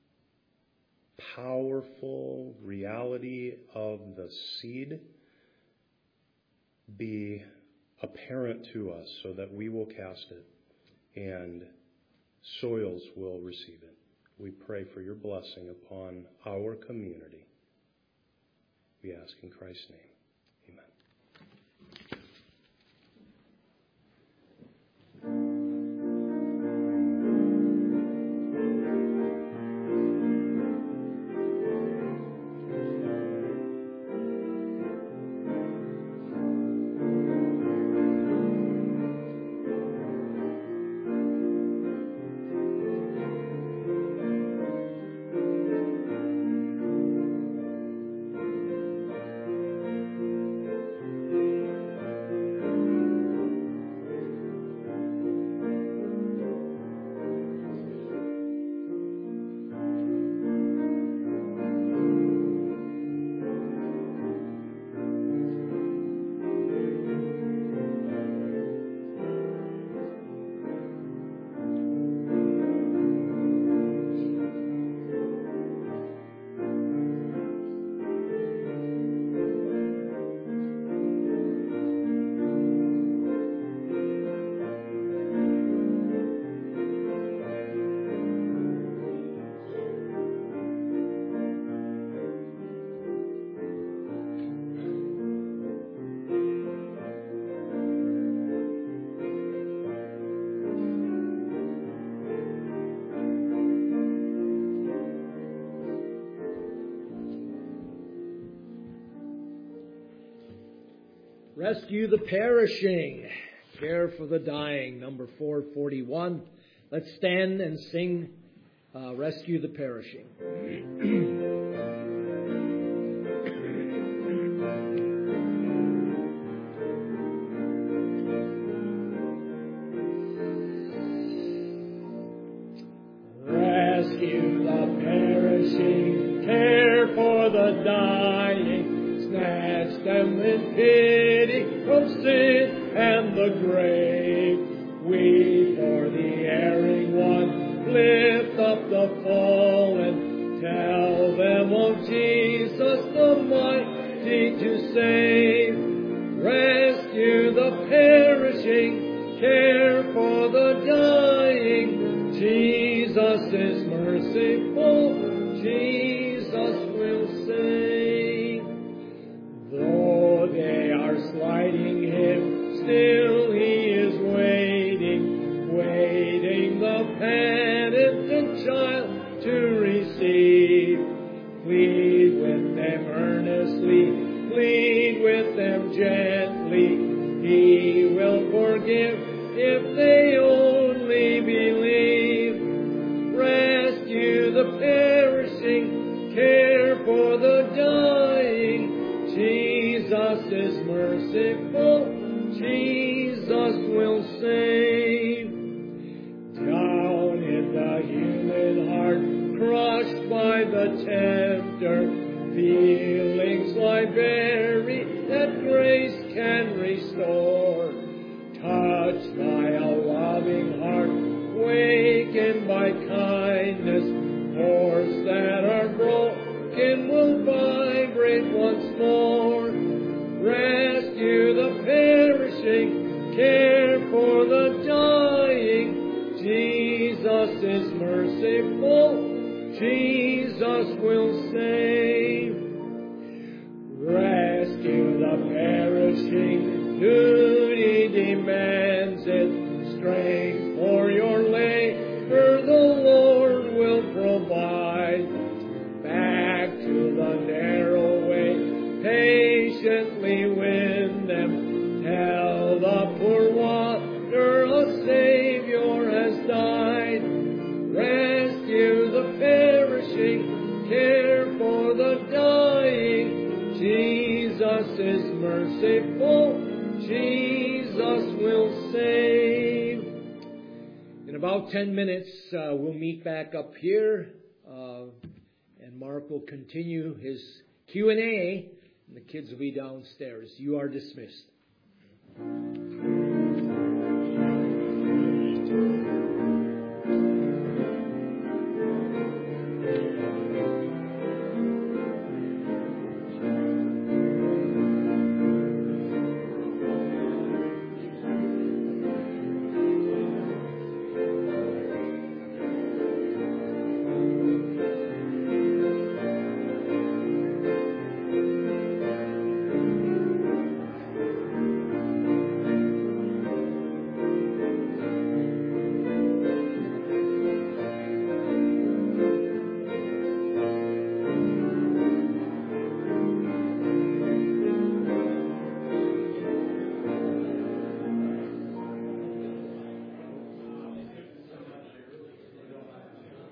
powerful reality of the seed be apparent to us so that we will cast it and soils will receive it. We pray for your blessing upon our community. We ask in Christ's name. Amen. Rescue the perishing, care for the dying, number four forty-one. Let's stand and sing uh, Rescue the Perishing. Rescue the perishing, care for the dying, snatch them in pity from sin and the grave. Weep for the erring one, lift up the fallen, tell them of Jesus the mighty to save. Rescue the perishing, care for the dying, Jesus is merciful, Jesus will save. Though they are slighting him, still he is waiting, waiting the penitent child to receive. Plead with them earnestly, plead with them gently. He will forgive if they only believe. Rescue the perishing, care for the dying, Jesus is merciful, Jesus will save. Down in the human heart, crushed by the tempter, feelings lie buried that grace can restore. Touched by a loving heart, wakened by kindness, hearts that are broken will vibrate once more. Rescue the perishing, care for the dying, Jesus is merciful, Jesus will save. Rescue the perishing, duty demands it, strength for your labor the Lord will provide. Back to the narrow way, patiently win them, tell the poor wanderer a Savior has died. Rescue the perishing, care for the dying, Jesus is merciful, Jesus will save. In about ten minutes, uh, we'll meet back up here, uh, and Mark will continue his Q and A, and the kids will be downstairs. You are dismissed.